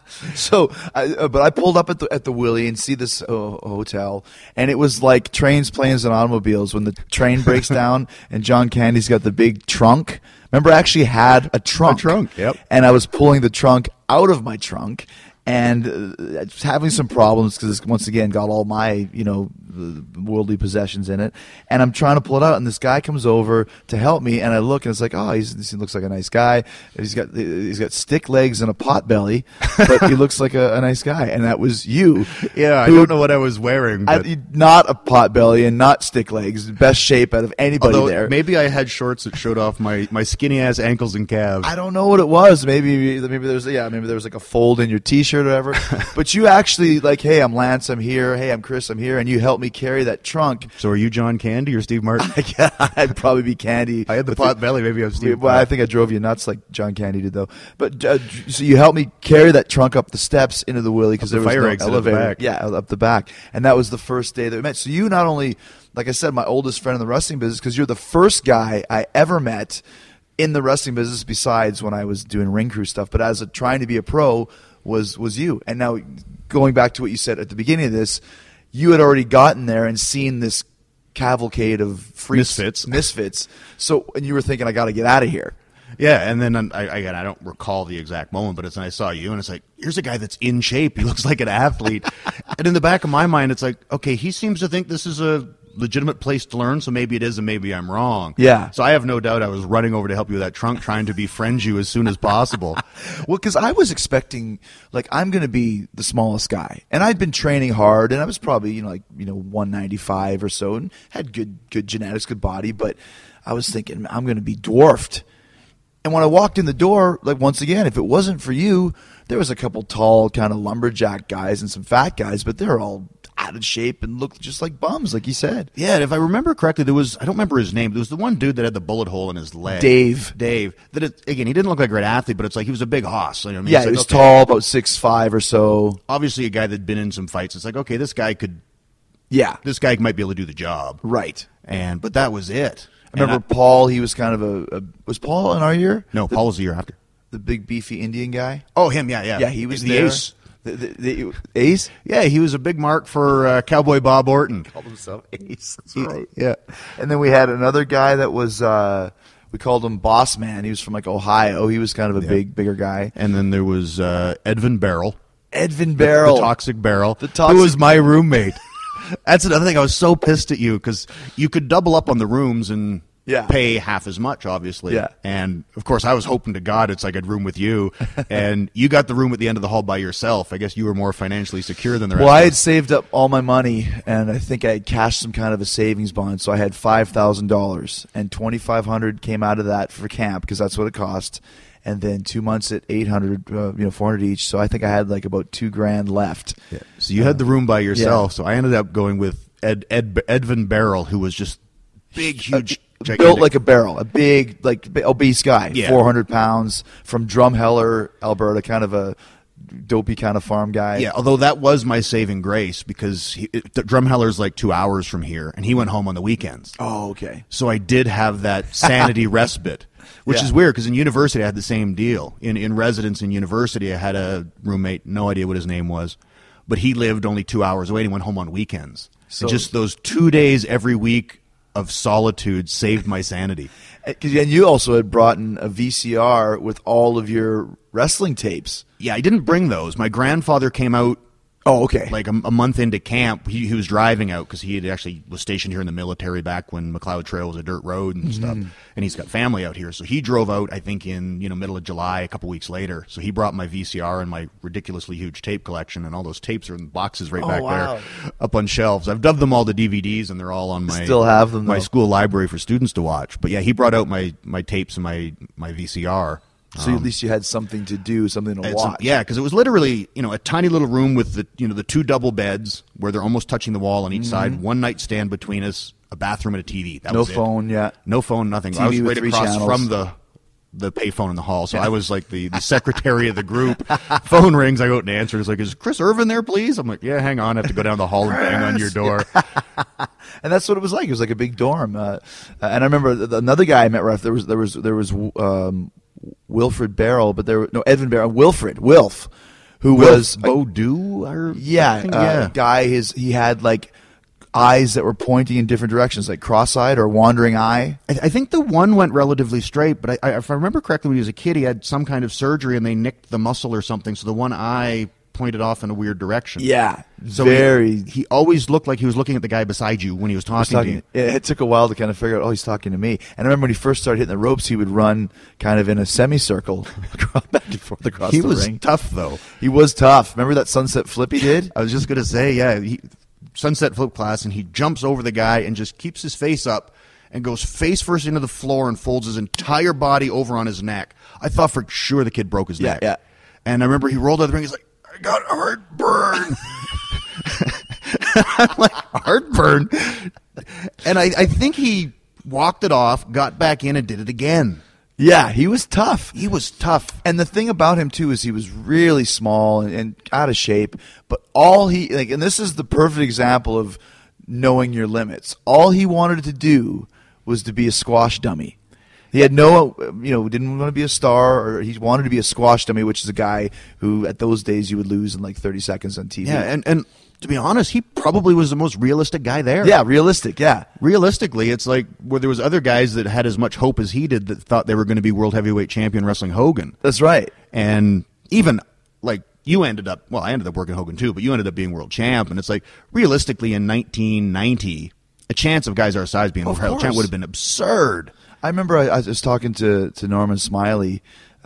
So, I, uh, but I pulled up at the at the Willie and see this uh, hotel, and it was like trains, planes, and automobiles. When the train breaks down and John Candy's got the big trunk. Remember, I actually had a trunk. A trunk, yep. And I was pulling the trunk out of my trunk. And uh, having some problems because once again got all my you know worldly possessions in it, and I'm trying to pull it out, and this guy comes over to help me, and I look and it's like, oh, he's, he looks like a nice guy. He's got he's got stick legs and a pot belly, but he looks like a, a nice guy, and that was you. Yeah, I don't know what I was wearing, but I, not a pot belly and not stick legs. Best shape out of anybody Although, there. Maybe I had shorts that showed off my, my skinny ass ankles and calves. I don't know what it was. Maybe maybe there's yeah maybe there was like a fold in your t-shirt. Or whatever. But you actually like, hey, I'm Lance, I'm here. Hey, I'm Chris, I'm here, and you helped me carry that trunk. So are you John Candy or Steve Martin? Yeah, I'd probably be Candy. I had the pot the, belly. Maybe I was Steve. Well, I think I drove you nuts like John Candy did, though. But uh, so you helped me carry that trunk up the steps into the Willie because there was no elevator. Back. Yeah, up the back, and that was the first day that we met. So you not only, like I said, my oldest friend in the wrestling business because you're the first guy I ever met in the wrestling business besides when I was doing ring crew stuff. But as a, trying to be a pro. was was you. And now going back to what you said at the beginning of this, you had already gotten there and seen this cavalcade of freaks, misfits. Misfits. So, and you were thinking, I got to get out of here. Yeah, and then I, again, I don't recall the exact moment, but it's when I saw you, and it's like, here's a guy that's in shape. He looks like an athlete. And in the back of my mind, it's like, okay, he seems to think this is a legitimate place to learn, so maybe it is and maybe I'm wrong. Yeah. So I have no doubt I was running over to help you with that trunk, trying to befriend you as soon as possible. Well, because I was expecting, like, I'm going to be the smallest guy. And I'd been training hard, and I was probably, you know, like, you know, one ninety-five or so, and had good, good genetics, good body, but I was thinking, I'm going to be dwarfed. And when I walked in the door, like, once again, if it wasn't for you, there was a couple tall kind of lumberjack guys and some fat guys, but they're all out of shape and looked just like bums, like you said. Yeah, and if I remember correctly, there was, I don't remember his name, there was the one dude that had the bullet hole in his leg. Dave. Dave. That it, again, he didn't look like a great athlete, but it's like he was a big hoss. You know what I mean? Yeah, like, he was okay, tall, about six foot five or so. Obviously a guy that'd been in some fights. It's like, okay, this guy could, yeah, this guy might be able to do the job. Right. And, but that was it. I remember I, Paul, he was kind of a, a, was Paul in our year? No, the, Paul was the year after. The big beefy Indian guy? Oh, him, yeah, yeah. Yeah, he was the there. ace. The, the, the Ace? Yeah, he was a big mark for uh, Cowboy Bob Orton. Called himself Ace. That's right. Yeah. And then we had another guy that was, uh, we called him Boss Man. He was from like Ohio. He was kind of a yeah. big, bigger guy. And then there was uh, Edvin Barrel. Edvin Barrel. The, the Toxic Barrel. The toxic who was my roommate. That's another thing. I was so pissed at you because you could double up on the rooms and yeah. pay half as much, obviously. Yeah. And, of course, I was hoping to God it's like I'd room with you. And you got the room at the end of the hall by yourself. I guess you were more financially secure than the rest well, of us. Well, I had saved up all my money, and I think I had cashed some kind of a savings bond. So I had five thousand dollars, and twenty-five hundred dollars came out of that for camp because that's what it cost. And then two months at eight hundred dollars, uh, you know, four hundred dollars each. So I think I had like about two grand left. Yeah. So you uh, had the room by yourself. Yeah. So I ended up going with Ed, Ed Edvin Barrel, who was just big, huge, uh, built like a barrel, a big, like obese guy, yeah. four hundred pounds, from Drumheller, Alberta, kind of a dopey kind of farm guy. Yeah, although that was my saving grace because he, Drumheller's like two hours from here, and he went home on the weekends. Oh, okay. So I did have that sanity respite. Which yeah. is weird because in university I had the same deal. In in residence in university, I had a roommate, no idea what his name was, but he lived only two hours away and he went home on weekends. So and just those two days every week of solitude saved my sanity. And you also had brought in a V C R with all of your wrestling tapes. Yeah, I didn't bring those. My grandfather came out. Oh, okay. Like a, a month into camp, he, he was driving out because he had actually was stationed here in the military back when McLeod Trail was a dirt road and stuff. Mm-hmm. And he's got family out here, so he drove out. I think in you know middle of July, a couple weeks later. So he brought my V C R and my ridiculously huge tape collection, and all those tapes are in boxes right oh, back wow. there, up on shelves. I've dubbed them all the D V Ds, and they're all on my still have them my though. school library for students to watch. But yeah, he brought out my my tapes and my my V C R. So um, at least you had something to do, something to watch. Some, yeah, because it was literally, you know, a tiny little room with the, you know, the two double beds where they're almost touching the wall on each mm-hmm. side, one nightstand between us, a bathroom and a T V. That no was phone, it. yeah. No phone, nothing. T V I was with right three across channels. from the the payphone in the hall, so yeah. I was like the, the secretary of the group. Phone rings, I go out and answer. It's like, is Chris Irvin there, please? I'm like, yeah, hang on. I have to go down the hall and bang on your door. And that's what it was like. It was like a big dorm. Uh, and I remember another guy I met, Ref, there was there was there was um, Wilfred Barrel, but there was no Edvin Barrel, Wilfred Wilf, who Wilf was Bodou, or yeah, think, uh, yeah, guy. His he had like eyes that were pointing in different directions, like cross-eyed or wandering eye. I, I think the one went relatively straight, but I, I, if I remember correctly, when he was a kid, he had some kind of surgery and they nicked the muscle or something, so the one eye pointed off in a weird direction. Yeah, so very. He, he always looked like he was looking at the guy beside you when he was talking, was talking to you. It took a while to kind of figure out, oh, he's talking to me. And I remember when he first started hitting the ropes, he would run kind of in a semicircle back and forth across he the was ring. Tough, though. He was tough. Remember that sunset flip he did? I was just going to say, yeah, he, sunset flip class, and he jumps over the guy and just keeps his face up and goes face first into the floor and folds his entire body over on his neck. I thought for sure the kid broke his yeah, neck. Yeah. And I remember he rolled out of the ring. He's like, I got heartburn. I'm like, heartburn? And I, I think he walked it off, got back in, and did it again. Yeah, he was tough. He was tough. And the thing about him, too, is he was really small and, and out of shape. But all he, like, and this is the perfect example of knowing your limits. All he wanted to do was to be a squash dummy. He had no, you know, didn't want to be a star, or he wanted to be a squash dummy, which is a guy who, at those days, you would lose in like thirty seconds on T V. Yeah, and, and to be honest, he probably was the most realistic guy there. Yeah, realistic, yeah. Realistically, it's like where there was other guys that had as much hope as he did that thought they were going to be world heavyweight champion wrestling Hogan. That's right. And even, like, you ended up, well, I ended up working Hogan too, but you ended up being world champ, and it's like, realistically, in nineteen ninety, a chance of guys our size being world heavyweight champ would have been absurd. I remember I, I was talking to, to Norman Smiley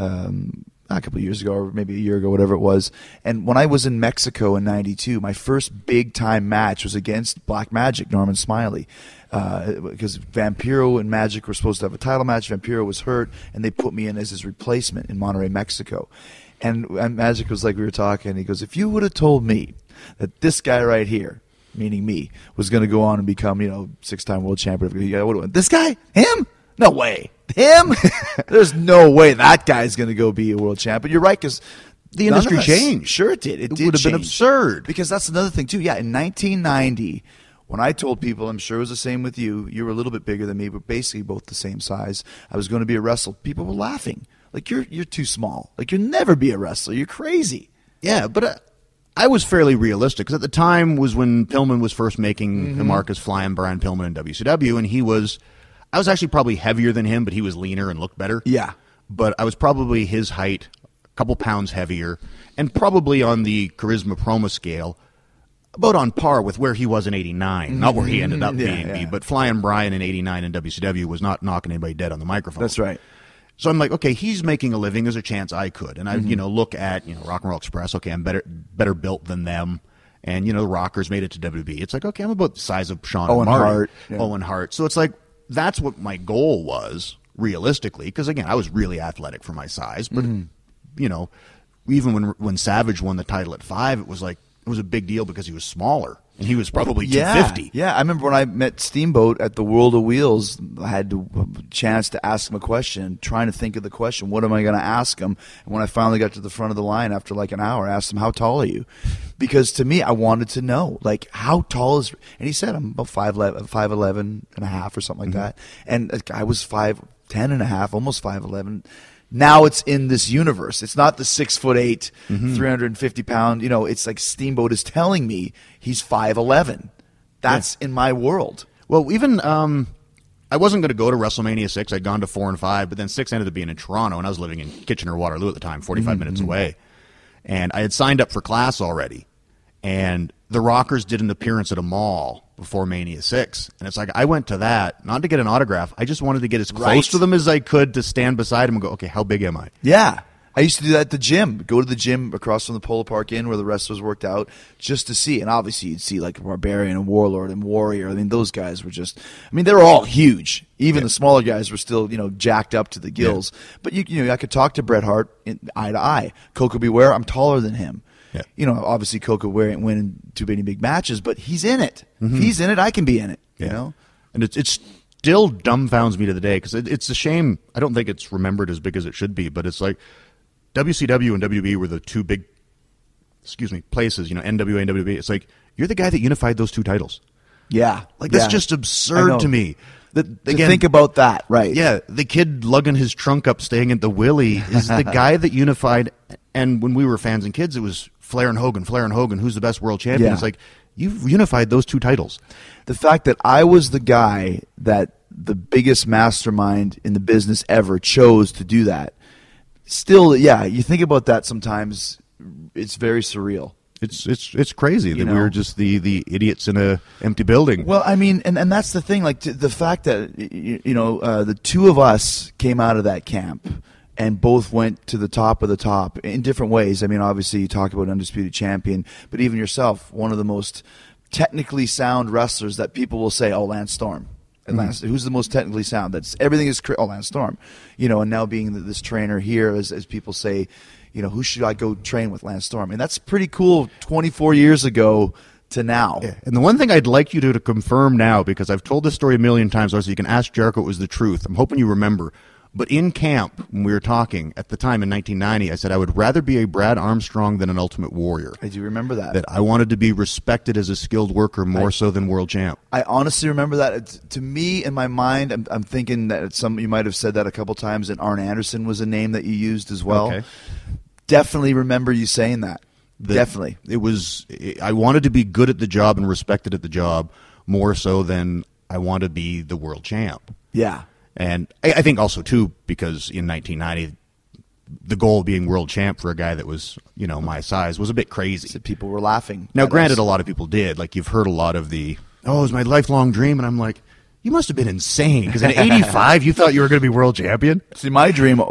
um, a couple of years ago, or maybe a year ago, whatever it was. And when I was in Mexico in ninety-two, my first big-time match was against Black Magic, Norman Smiley. Uh, because Vampiro and Magic were supposed to have a title match. Vampiro was hurt, and they put me in as his replacement in Monterrey, Mexico. And, and Magic was like, we were talking, he goes, if you would have told me that this guy right here, meaning me, was going to go on and become, you know, six-time world champion, yeah, what do I, this guy? Him? No way. Him? There's no way that guy's going to go be a world champ. But you're right, because the industry changed. Sure it did. It, it did would have change. been absurd. Because that's another thing, too. Yeah, in nineteen ninety, when I told people, I'm sure it was the same with you, you were a little bit bigger than me, but basically both the same size, I was going to be a wrestler, people were laughing. Like, you're you're too small. Like, you'll never be a wrestler. You're crazy. Yeah, but uh, I was fairly realistic, because at the time was when Pillman was first making mm-hmm. the mark as Flying Brian Pillman in W C W, and he was... I was actually probably heavier than him, but he was leaner and looked better. Yeah. But I was probably his height, a couple pounds heavier, and probably on the charisma promo scale, about on par with where he was in eighty-nine. Mm-hmm. Not where he ended up yeah, being yeah. me, but Flying Brian in eighty-nine in W C W was not knocking anybody dead on the microphone. That's right. So I'm like, okay, he's making a living. There's a chance I could. And I, mm-hmm. you know, look at, you know, Rock and Roll Express. Okay, I'm better better built than them. And, you know, the Rockers made it to W W E. It's like, okay, I'm about the size of Sean Owen Hart. Yeah. Owen Hart. So it's like, that's what my goal was, realistically, because, again, I was really athletic for my size. But, mm-hmm. you know, even when when Savage won the title at five, it was like, it was a big deal because he was smaller. And he was probably yeah, two fifty. Yeah, I remember when I met Steamboat at the World of Wheels, I had a chance to ask him a question, trying to think of the question, what am I going to ask him? And when I finally got to the front of the line after like an hour, I asked him, how tall are you? Because to me, I wanted to know, like, how tall is, and he said, I'm about five eleven and a half or something like mm-hmm. that. And I was five ten and a half, almost five eleven. Now it's in this universe. It's not the six foot eight, mm-hmm. three hundred fifty pound. You know, it's like Steamboat is telling me he's five eleven. That's yeah. in my world. Well, even um, I wasn't going to go to WrestleMania six. I'd gone to four and five, but then six ended up being in Toronto, and I was living in Kitchener Waterloo at the time, forty-five mm-hmm. minutes away. And I had signed up for class already, and the Rockers did an appearance at a mall before Mania six. And it's like, I went to that, not to get an autograph. I just wanted to get as close right. to them as I could to stand beside them and go, okay, how big am I? Yeah. I used to do that at the gym. Go to the gym across from the Polo Park Inn where the wrestlers worked out just to see. And obviously you'd see like Barbarian and Warlord and Warrior. I mean, those guys were just, I mean, they were all huge. Even yeah. the smaller guys were still, you know, jacked up to the gills. Yeah. But, you, you know, I could talk to Bret Hart in, eye to eye. Coco Beware, I'm taller than him. Yeah. You know, obviously Coco Beware ain't winning too many big matches, but he's in it. Mm-hmm. If he's in it, I can be in it, yeah. you know? And it's, it's still dumbfounds me to the day because it, it's a shame. I don't think it's remembered as big as it should be, but it's like, W C W and W W E were the two big, excuse me, places, you know, N W A and W W E. It's like, you're the guy that unified those two titles. Yeah. Like, that's yeah. just absurd to me. That, to again, think about that, right. Yeah, the kid lugging his trunk up, staying at the Willie is the guy that unified, and when we were fans and kids, it was Flair and Hogan, Flair and Hogan, who's the best world champion? Yeah. It's like, you've unified those two titles. The fact that I was the guy that the biggest mastermind in the business ever chose to do that, still, yeah, you think about that sometimes, it's very surreal. It's it's it's crazy you that know? we were just the, the idiots in a empty building. Well, I mean, and, and that's the thing, like t- the fact that, you, you know, uh, the two of us came out of that camp and both went to the top of the top in different ways. I mean, obviously you talk about Undisputed Champion, but even yourself, one of the most technically sound wrestlers that people will say, oh, Lance Storm. Lance, mm-hmm. Who's the most technically sound? That's everything is oh Lance Storm, you know. And now being this trainer here, as, as people say, you know, who should I go train with? Lance Storm, and that's pretty cool. twenty-four years ago to now. Yeah. And the one thing I'd like you to, to confirm now, because I've told this story a million times, so you can ask Jericho, it was the truth. I'm hoping you remember. But in camp, when we were talking at the time in nineteen ninety, I said I would rather be a Brad Armstrong than an Ultimate Warrior. I do remember that. That I wanted to be respected as a skilled worker more I, so than world champ. I honestly remember that. It's, to me, in my mind, I'm, I'm thinking that some you might have said that a couple times, and Arn Anderson was a name that you used as well. Okay. Definitely remember you saying that. The, Definitely. It was. I wanted to be good at the job and respected at the job more so than I want to be the world champ. Yeah. And I think also, too, because in nineteen ninety, the goal of being world champ for a guy that was, you know, my size was a bit crazy. So people were laughing. Now, granted, us. a lot of people did. Like, you've heard a lot of the, oh, it was my lifelong dream. And I'm like, you must have been insane. Because in eighty-five, you thought you were going to be world champion? See, my dream,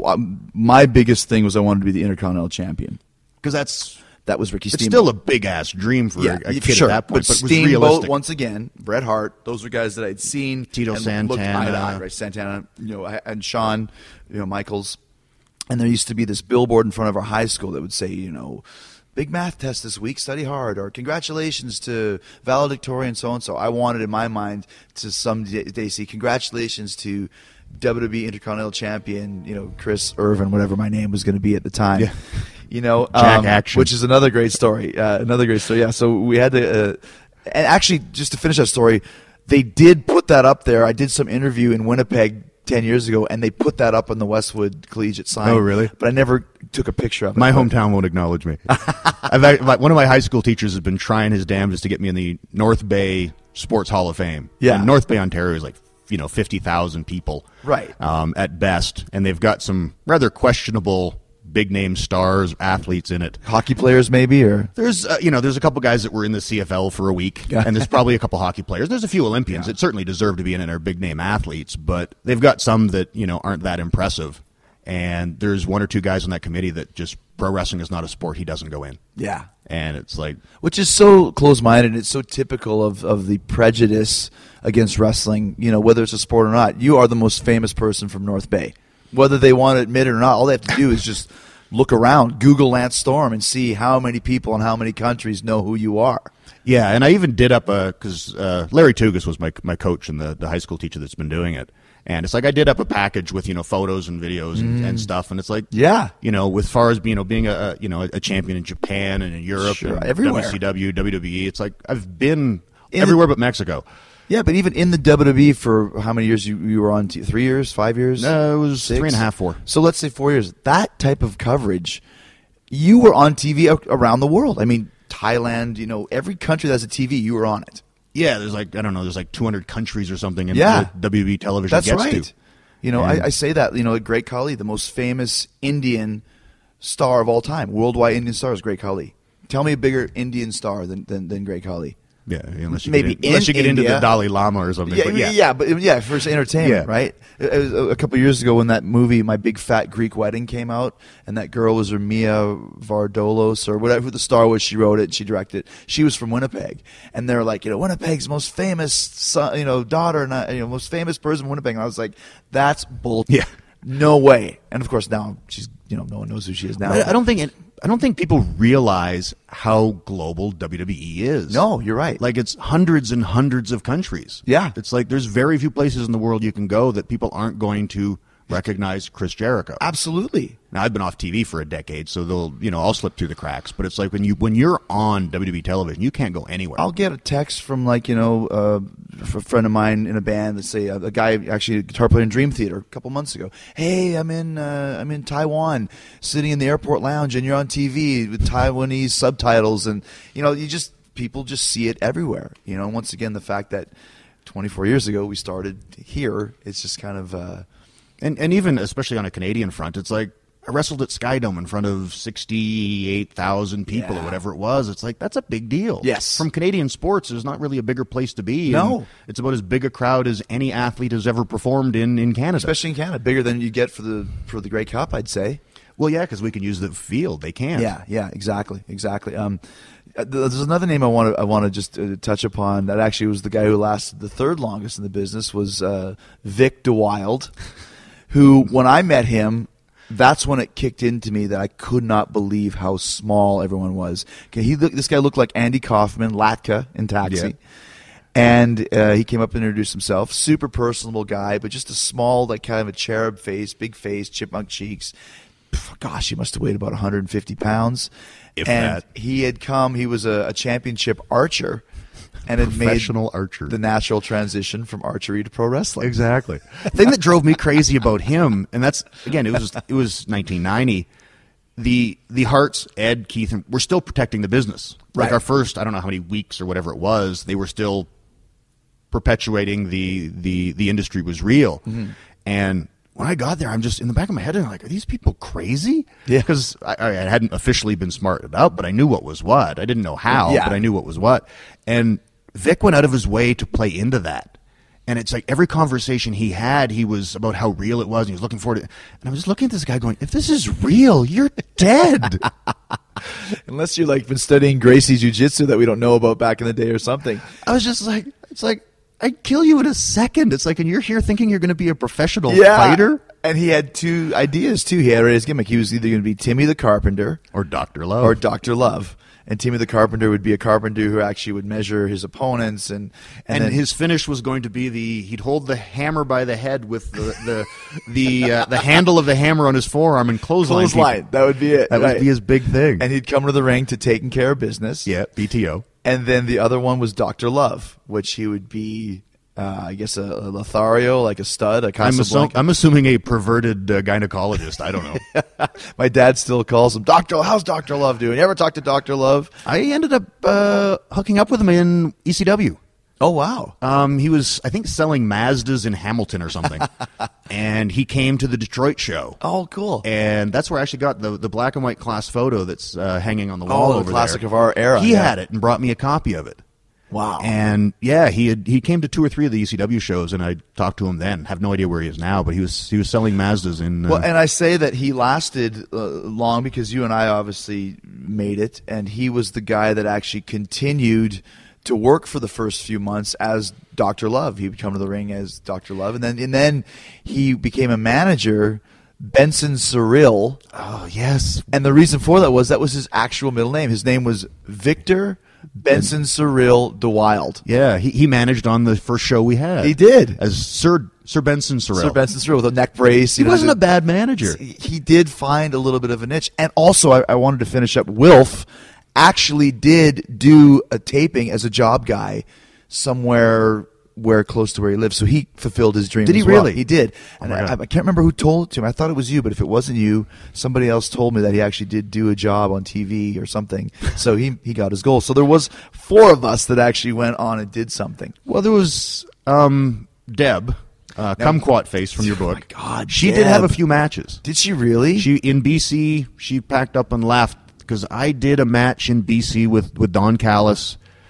my biggest thing was I wanted to be the Intercontinental Champion. Because that's... That was Ricky Steamboat. It's still a big-ass dream for yeah, a kid sure. at that point, but, but Steamboat, was realistic. Once again, Bret Hart, those were guys that I'd seen. Tito and Santana. Looked eye to eye, right? Santana, you know, and Shawn, you know, Michaels. And there used to be this billboard in front of our high school that would say, you know, big math test this week, study hard, or congratulations to valedictorian so-and-so. I wanted in my mind to someday see congratulations to W W E Intercontinental Champion, you know, Chris Irvin, whatever my name was going to be at the time. Yeah. You know, Jack um, Action. which is another great story. Uh, another great story. Yeah. So we had to, uh, and actually, just to finish that story, they did put that up there. I did some interview in Winnipeg ten years ago, and they put that up on the Westwood Collegiate sign. Oh, really? But I never took a picture of it. My hometown won't acknowledge me. I've, one of my high school teachers has been trying his damnedest to get me in the North Bay Sports Hall of Fame. Yeah. And North Bay, Ontario is like, you know, fifty thousand people. Right. Um, at best. And they've got some rather questionable big-name stars, athletes in it. Hockey players, maybe? Or There's, uh, you know, there's a couple guys that were in the C F L for a week, yeah. and there's probably a couple hockey players. There's a few Olympians yeah. that certainly deserve to be in it, are big-name athletes, but they've got some that, you know, aren't that impressive. And there's one or two guys on that committee that just, pro wrestling is not a sport, he doesn't go in. Yeah. And it's like... Which is so close-minded. It's so typical of, of the prejudice against wrestling, you know, whether it's a sport or not. You are the most famous person from North Bay. Whether they want to admit it or not, all they have to do is just look around, Google Lance Storm, and see how many people in how many countries know who you are. Yeah, and I even did up a... Because uh, Larry Tugas was my my coach and the, the high school teacher that's been doing it. And it's like I did up a package with, you know, photos and videos and, mm. and stuff. And it's like, yeah, you know, with far as, you know, being a, you know, a champion in Japan and in Europe sure, and everywhere. W C W, W W E, it's like I've been in everywhere the, but Mexico. Yeah, but even in the W W E for how many years you, you were on? T- three years, five years? No, uh, it was six? three and a half, four. So let's say four years. That type of coverage, you were on T V around the world. I mean, Thailand, you know, every country that has a T V, you were on it. Yeah, there's like, I don't know, there's like two hundred countries or something in yeah. the W W E television That's gets right. to. You know, I, I say that, you know, Great Khali, the most famous Indian star of all time, worldwide Indian star is Great Khali. Tell me a bigger Indian star than, than, than Great Khali. Yeah, unless you maybe get in, unless you get India. into the Dalai Lama or something. Yeah, but yeah. yeah. but yeah, for entertainment, Yeah. right? It was a couple of years ago when that movie, My Big Fat Greek Wedding, came out, and that girl was Mia Vardolos or whatever the star was. She wrote it, she directed it. She was from Winnipeg, and they're like, you know, Winnipeg's most famous, son, you know, daughter, and uh, you know, most famous person in Winnipeg. And I was like, that's bull. Yeah. No way. And of course now she's, you know, no one knows who she is now. I, I don't think it, I don't think people realize how global W W E is. No, you're right. Like it's hundreds and hundreds of countries. Yeah. It's like there's very few places in the world you can go that people aren't going to recognize Chris Jericho. Absolutely. Now I've been off T V for a decade, so they'll, you know, I'll slip through the cracks. But it's like when you when you're on W W E television, you can't go anywhere. I'll get a text from like you know uh, a friend of mine in a band. Let's say a, a guy actually a guitar player in Dream Theater a couple months ago. Hey, I'm in uh, I'm in Taiwan, sitting in the airport lounge, and you're on T V with Taiwanese subtitles, and you know you just people just see it everywhere. You know, once again, the fact that twenty-four years ago we started here, it's just kind of. Uh, And and even especially on a Canadian front, it's like I wrestled at Skydome in front of sixty-eight thousand people Yeah. or whatever it was. It's like that's a big deal. Yes. From Canadian sports, there's not really a bigger place to be. No. And it's about as big a crowd as any athlete has ever performed in, in Canada. especially in Canada, bigger than you get for the for the Grey Cup, I'd say. Well, yeah, because we can use the field. They can't. Yeah, yeah, exactly, exactly. Um, uh, there's another name I want to I want to just uh, touch upon that actually was the guy who lasted the third longest in the business was uh, Vic DeWild, who when I met him, that's when it kicked into me that I could not believe how small everyone was. Okay, he look, this guy looked like Andy Kaufman, Latka in Taxi. Yeah. And uh, he came up and introduced himself. Super personable guy, but just a small, like kind of a cherub face, big face, chipmunk cheeks. Pff, gosh, he must have weighed about one hundred fifty pounds. If and that. he had come, he was a, a championship archer and had made Professional archer. the natural transition from archery to pro wrestling. Exactly. The thing that drove me crazy about him, and that's again, it was it was nineteen ninety. The the Harts, Ed, Keith, and we're still protecting the business. Like Right. our first, I don't know how many weeks or whatever it was, they were still perpetuating the the the industry was real. Mm-hmm. And when I got there, I'm just in the back of my head, I'm like, are these people crazy? Yeah. Because I, I hadn't officially been smarted up, but I knew what was what. I didn't know how, Yeah. but I knew what was what. And Vic went out of his way to play into that. And it's like every conversation he had, he was about how real it was, and he was looking forward to it. And I was looking at this guy going, if this is real, you're dead. Unless you've like been studying Gracie Jiu-Jitsu that we don't know about back in the day or something. I was just like, it's like, I'd kill you in a second. It's like, and you're here thinking you're going to be a professional fighter? And he had two ideas, too. He had his gimmick. He was either going to be Timmy the Carpenter Or Doctor Love. or Doctor Love. And Timmy the Carpenter would be a carpenter who actually would measure his opponents. And, and, And then, his finish was going to be the he'd hold the hammer by the head with the the the, uh, the handle of the hammer on his forearm and clothesline. clothesline. people. That would be it. That right. would be his big thing. And he'd come to the ring to taking care of business. yeah, B T O. And then the other one was Doctor Love, which he would be, uh, I guess, a, a Lothario, like a stud, a I'm, Casablanca. assu- I'm assuming a perverted uh, gynecologist. I don't know. My dad still calls him Doctor How's Doctor Love doing? You ever talk to Doctor Love? I ended up uh, hooking up with him in E C W. Oh, wow. Um, he was, I think, selling Mazdas in Hamilton or something, and he came to the Detroit show. Oh, cool. And that's where I actually got the the black and white class photo that's uh, hanging on the wall Oh, the over classic there. of our era, He yeah. had it and brought me a copy of it. Wow. And yeah, he had he came to two or three of the E C W shows, and I talked to him then. Have no idea where he is now, but he was he was selling Mazdas in. Uh, Well, and I say that he lasted uh, long because you and I obviously made it, and he was the guy that actually continued to work for the first few months as Doctor Love. He would come to the ring as Doctor Love, and then and then he became a manager, Benson Cyril. oh yes, And the reason for that was that was his actual middle name. His name was Victor Benson Cyril DeWild. yeah, he he managed on the first show we had. He did. as Sir Sir Benson Cyril. Sir Benson Cyril with a neck brace. He you know, wasn't the- a bad manager. He did find a little bit of a niche. And also, I, I wanted to finish up. Wilf actually did do a taping as a job guy somewhere where close to where he lived. So he fulfilled his dream. Did he as well. really? He did. Oh and my I, God. I can't remember who told it to him. I thought it was you, but if it wasn't you, somebody else told me that he actually did do a job on T V or something. So he he got his goal. So there was four of us that actually went on and did something. Well, there was um, Deb, uh, Kumquat Face from your book. Oh my God, she did have a Deb. few matches. Did she really? She in B C, she packed up and left because I did a match in B C with with Don Callis.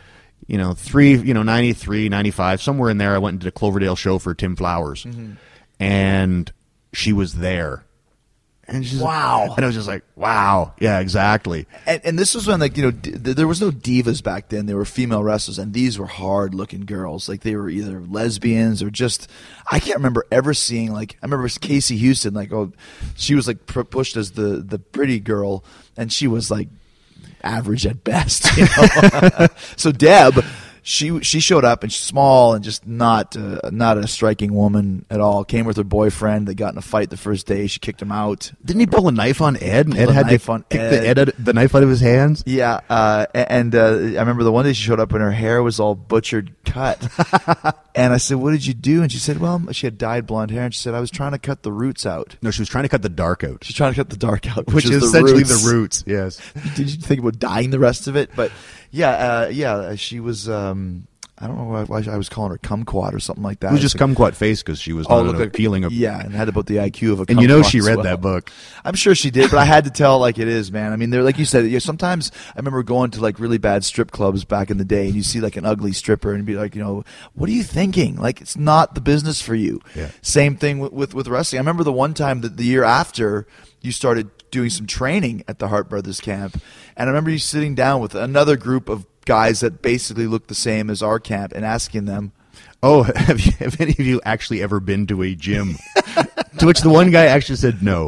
you know, three, you know, ninety-three, ninety-five, somewhere in there. I went into the Cloverdale show for Tim Flowers, mm-hmm. and she was there. And she's wow. Like, and I was just like, wow. Yeah, exactly. And, and this was when, like, you know, d- there was no divas back then. There were female wrestlers, and these were hard-looking girls. Like, they were either lesbians or just – I can't remember ever seeing, like – I remember Casey Houston, like, oh, she was, like, pr- pushed as the, the pretty girl, and she was, like, average at best, you know? So Deb – She she showed up and she's small and just not uh, not a striking woman at all. Came with her boyfriend. They got in a fight the first day. She kicked him out. Didn't he pull a knife on Ed? And Ed had to to kick the, Ed out, the knife out of his hands? Yeah. Uh, and uh, I remember the one day she showed up and her hair was all butchered cut. And I said, what did you do? And she said, well, she had dyed blonde hair. And she said, I was trying to cut the roots out. No, she was trying to cut the dark out. She's trying to cut the dark out, which, which is, is the essentially roots. the roots, yes. Did you think about dyeing the rest of it? But, yeah, uh, yeah, she was... Um, I don't know why, why I was calling her kumquat or something like that. It was just like, kumquat face because she was oh, not look, appealing. Of, yeah, and had about the I Q of a kumquat. And you know she read well. that book. I'm sure she did, but I had to tell like it is, man. I mean, they're like you said. You know, sometimes I remember going to like really bad strip clubs back in the day, and you see like an ugly stripper, and be like, you know, what are you thinking? Like it's not the business for you. Yeah. Same thing with, with with wrestling. I remember the one time that the year after you started doing some training at the Hart Brothers camp, and I remember you sitting down with another group of guys that basically look the same as our camp and asking them, oh, have, you, have any of you actually ever been to a gym? To which the one guy actually said no.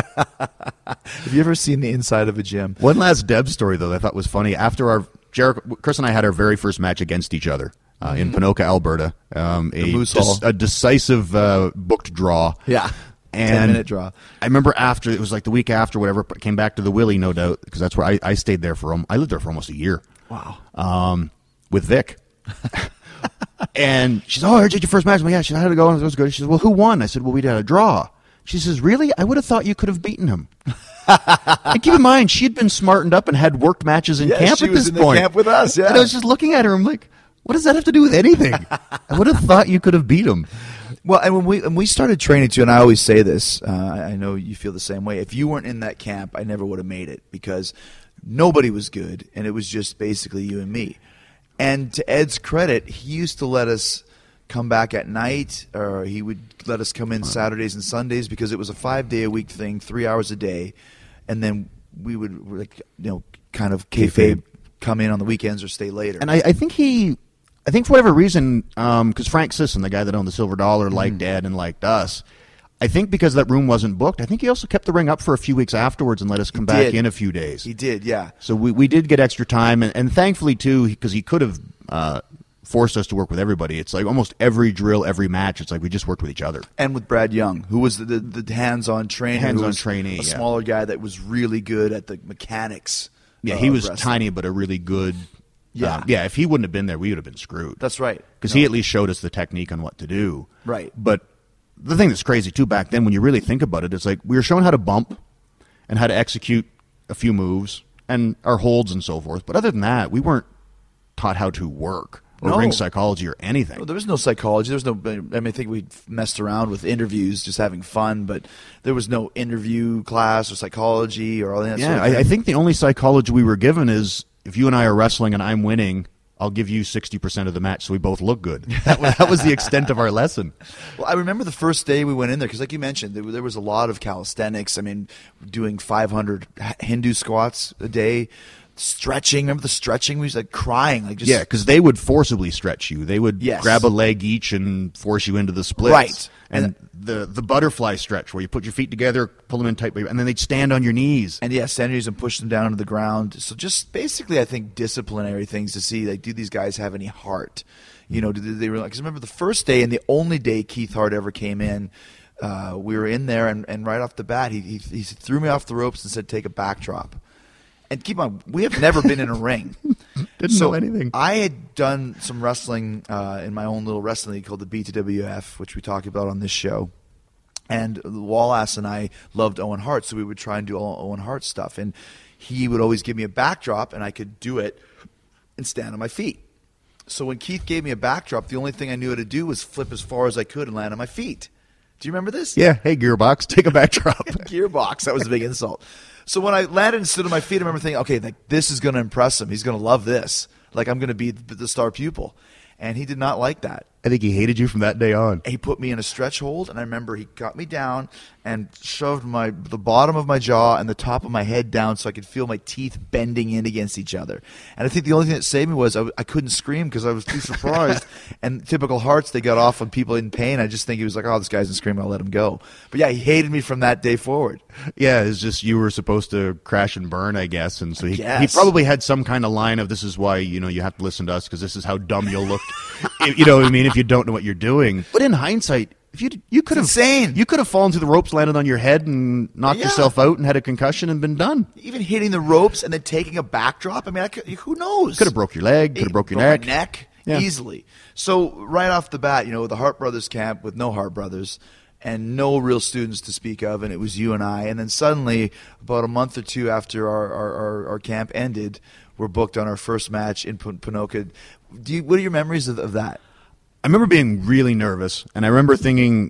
Have you ever seen the inside of a gym? One last Deb story, though, that I thought was funny. After our Jericho, Chris and I had our very first match against each other uh, mm-hmm. in Ponoka, Alberta. Um, a, des- a decisive uh, booked draw. Yeah. And ten-minute draw. I remember after, it was like the week after, whatever, came back to the Willie, no doubt, because that's where I, I stayed there for, I lived there for almost a year. Wow. Um, with Vic. And she said, oh, I heard you your first match. I'm like, yeah. She said, how did it go? And it was good. She said, well, who won? I said, well, we had a draw. She says, really? I would have thought you could have beaten him. And keep in mind, she had been smartened up and had worked matches in yeah, camp she at was this in point. The camp with us, yeah. And I was just looking at her. I'm like, what does that have to do with anything? I would have thought you could have beat him. Well, and when we when we started training too, and I always say this, uh, I know you feel the same way. If you weren't in that camp, I never would have made it because nobody was good, and it was just basically you and me. And to Ed's credit, he used to let us come back at night, or he would let us come in Saturdays and Sundays because it was a five-day-a-week thing, three hours a day, and then we would, like, you know, kind of kayfabe, come in on the weekends or stay later. And I, I think he, I think for whatever reason, because um, Frank Sisson, the guy that owned the Silver Dollar, liked mm. Ed and liked us. I think because that room wasn't booked, I think he also kept the ring up for a few weeks afterwards and let us come he back did. in a few days. He did, yeah. So we, we did get extra time, and, and thankfully, too, because he could have uh, forced us to work with everybody. It's like almost every drill, every match, it's like we just worked with each other. And with Brad Young, who was the, the, the hands-on trainer. Hands-on was trainee, a yeah. smaller guy that was really good at the mechanics. Yeah, he was wrestling. tiny, but a really good... Yeah. Um, yeah, if he wouldn't have been there, we would have been screwed. That's right. Because no. he at least showed us the technique on what to do. Right. But the thing that's crazy, too, back then, when you really think about it, it's like we were shown how to bump and how to execute a few moves and our holds and so forth. But other than that, we weren't taught how to work or No. ring psychology or anything. No, there was no psychology. There was no. I mean, I think we messed around with interviews, just having fun, but there was no interview class or psychology or all that. Yeah, sort of I, thing. I think the only psychology we were given is if you and I are wrestling and I'm winning, I'll give you sixty percent of the match so we both look good. That was, that was the extent of our lesson. Well, I remember the first day we went in there because, like you mentioned, there, there was a lot of calisthenics. I mean, doing five hundred Hindu squats a day, stretching. Remember the stretching? We was like crying, like just Yeah, because they would forcibly stretch you. They would Yes. grab a leg each and force you into the splits. Right. And, And- the the butterfly stretch where you put your feet together, pull them in tight, and then they'd stand on your knees. And yeah, centuries and push them down to the ground. So just basically, I think disciplinary things to see. Like, do these guys have any heart? You know, do they really? Because remember the first day and the only day Keith Hart ever came in, uh, we were in there, and, and right off the bat, he, he he threw me off the ropes and said, "Take a backdrop." And keep on, we have never been in a ring. Didn't so know anything. I had done some wrestling uh, in my own little wrestling league called the B T W F, which we talked about on this show. And Wallace and I loved Owen Hart, so we would try and do all Owen Hart stuff. And he would always give me a backdrop, and I could do it and stand on my feet. So when Keith gave me a backdrop, the only thing I knew how to do was flip as far as I could and land on my feet. Do you remember this? Yeah, hey, Gearbox, take a backdrop. Gearbox. That was a big insult. So when I landed and stood on my feet, I remember thinking, okay, like, this is going to impress him. He's going to love this. like I'm going to be the, the star pupil. And he did not like that. I think he hated you from that day on. He put me in a stretch hold, and I remember he got me down and shoved my the bottom of my jaw and the top of my head down so I could feel my teeth bending in against each other. And I think the only thing that saved me was I, I couldn't scream because I was too surprised. And typical Hearts, they got off on people in pain. I just think he was like, oh, this guy isn't screaming, I'll let him go. But yeah, he hated me from that day forward. Yeah, it's just you were supposed to crash and burn, I guess. And so he, guess. he probably had some kind of line of, this is why, you know, you have to listen to us because this is how dumb you'll look. You know what I mean? If you don't know what you're doing. But in hindsight, if you you could have insane. You could have fallen through the ropes, landed on your head, and knocked Yeah. yourself out, and had a concussion, and been done. Even hitting the ropes and then taking a backdrop. I mean, I could, who knows? Could have broke your leg. Could have broke your Broke neck. my neck Yeah. easily. So right off the bat, you know, the Hart Brothers camp with no Hart Brothers and no real students to speak of, and it was you and I. And then suddenly, about a month or two after our our, our, our camp ended, we're booked on our first match in P- Ponoka. Do you, what are your memories of, of that? I remember being really nervous, and I remember thinking,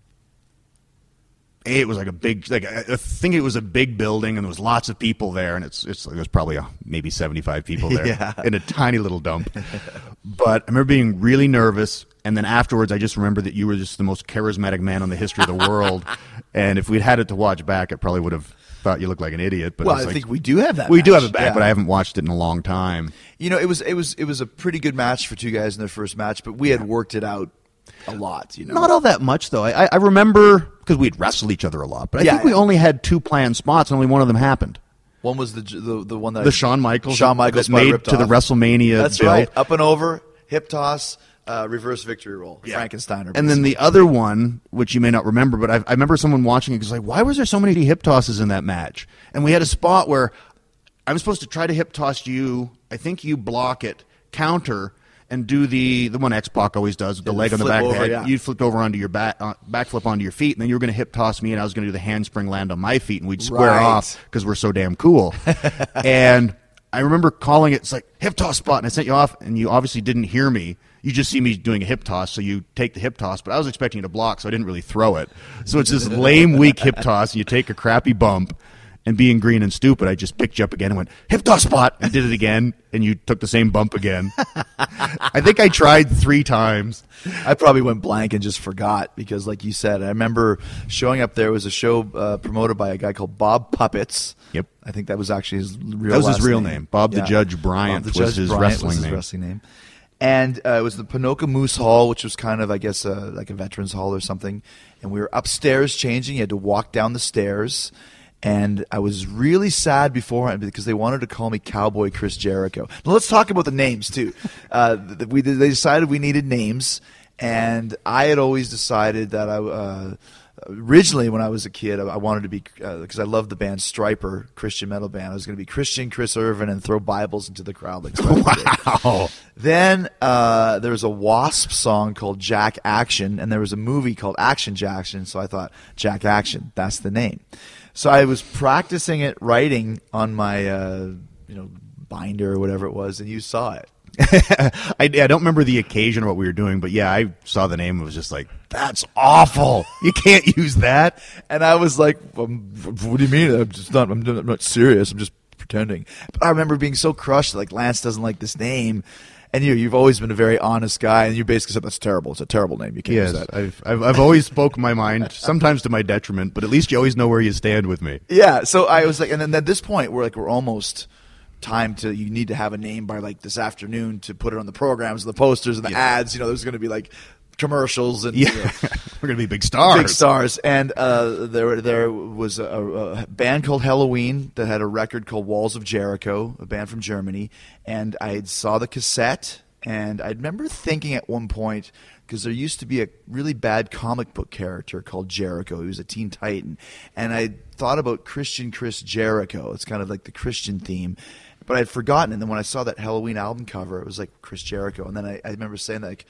A, it was like a big, like I I think it was a big building, and there was lots of people there, and it's it's there's probably a, maybe seventy-five people there Yeah. in a tiny little dump. But I remember being really nervous, and then afterwards, I just remember that you were just the most charismatic man on the history of the world, and if we'd had it to watch back, I probably would have thought you looked like an idiot. But Well, I, was I like, think we do have that. we do match. have it back, Yeah. but I haven't watched it in a long time. You know, it was it was it was a pretty good match for two guys in their first match, but we had worked it out a lot. You know, Not all that much, though. I, I remember, because we'd wrestled each other a lot, but I Yeah, think we yeah. only had two planned spots, and only one of them happened. one was the the the one that The I, Shawn Michaels. Shawn Michaels that spot made ripped to the off. WrestleMania That's build. right, up and over, hip toss, uh, reverse victory roll, Yeah. Frankensteiner. And then the other one, which you may not remember, but I, I remember someone watching it, because like, why was there so many hip tosses in that match? And we had a spot where I was supposed to try to hip toss you. I think you block it, counter, and do the the one X-Pac always does with the Yeah, leg on the flip back of the over, head. yeah. You flipped over onto your back, uh, backflip onto your feet, and then you were going to hip toss me, and I was going to do the handspring land on my feet, and we'd square Right. off because we're so damn cool. And I remember calling it, it's like, hip toss spot, and I sent you off, and you obviously didn't hear me. You just see me doing a hip toss, so you take the hip toss, but I was expecting you to block, so I didn't really throw it. So it's this lame, weak hip toss, and you take a crappy bump, and being green and stupid, I just picked you up again and went, hip toss spot, and did it again, and you took the same bump again. I think I tried three times. I probably went blank and just forgot because, like you said, I remember showing up. There was a show uh, promoted by a guy called Bob Puppets. Yep. I think that was actually his real. That was his last real name. name. Bob the Judge Bryant Bob the was Judge his Bryant wrestling was his name. wrestling name. And uh, it was the Ponoka Moose Hall, which was kind of, I guess, uh, like a veterans hall or something. And we were upstairs changing. You had to walk down the stairs. And I was really sad beforehand because they wanted to call me Cowboy Chris Jericho. Now let's talk about the names too. Uh, th- we they decided we needed names, and I had always decided that I uh, originally when I was a kid I, I wanted to be because uh, I loved the band Stryper, Christian metal band. I was going to be Christian Chris Irvin and throw Bibles into the crowd like Stryper did. Wow. Then uh, there was a Wasp song called Jack Action, and there was a movie called Action Jackson. So I thought Jack Action, that's the name. So I was practicing it, writing on my uh, you know binder or whatever it was, and you saw it. I, I don't remember the occasion of what we were doing, but yeah, I saw the name and was just like, that's awful. You can't use that. And I was like, um, "What do you mean? I'm just not. I'm not I'm not serious. I'm just pretending." But I remember being so crushed. Like Lance doesn't like this name, and you you've always been a very honest guy, and you basically said that's terrible. It's a terrible name. You can't Yes, use that. I've, I've I've always spoken my mind, sometimes to my detriment, but at least you always know where you stand with me. Yeah. So I was like, and then at this point, we're like, we're almost time to. You need to have a name by like this afternoon to put it on the programs, and the posters, and the ads. You know, there's going to be like commercials and Yeah, you know, we're gonna be big stars. big stars. And uh, there there was a, a band called Halloween that had a record called Walls of Jericho, a band from Germany. And I saw the cassette, and I remember thinking at one point, because there used to be a really bad comic book character called Jericho. He was a Teen Titan. And I thought about Christian Chris Jericho. It's kind of like the Christian theme. But I'd forgotten. And then when I saw that Halloween album cover, it was like Chris Jericho. And then I, I remember saying, like,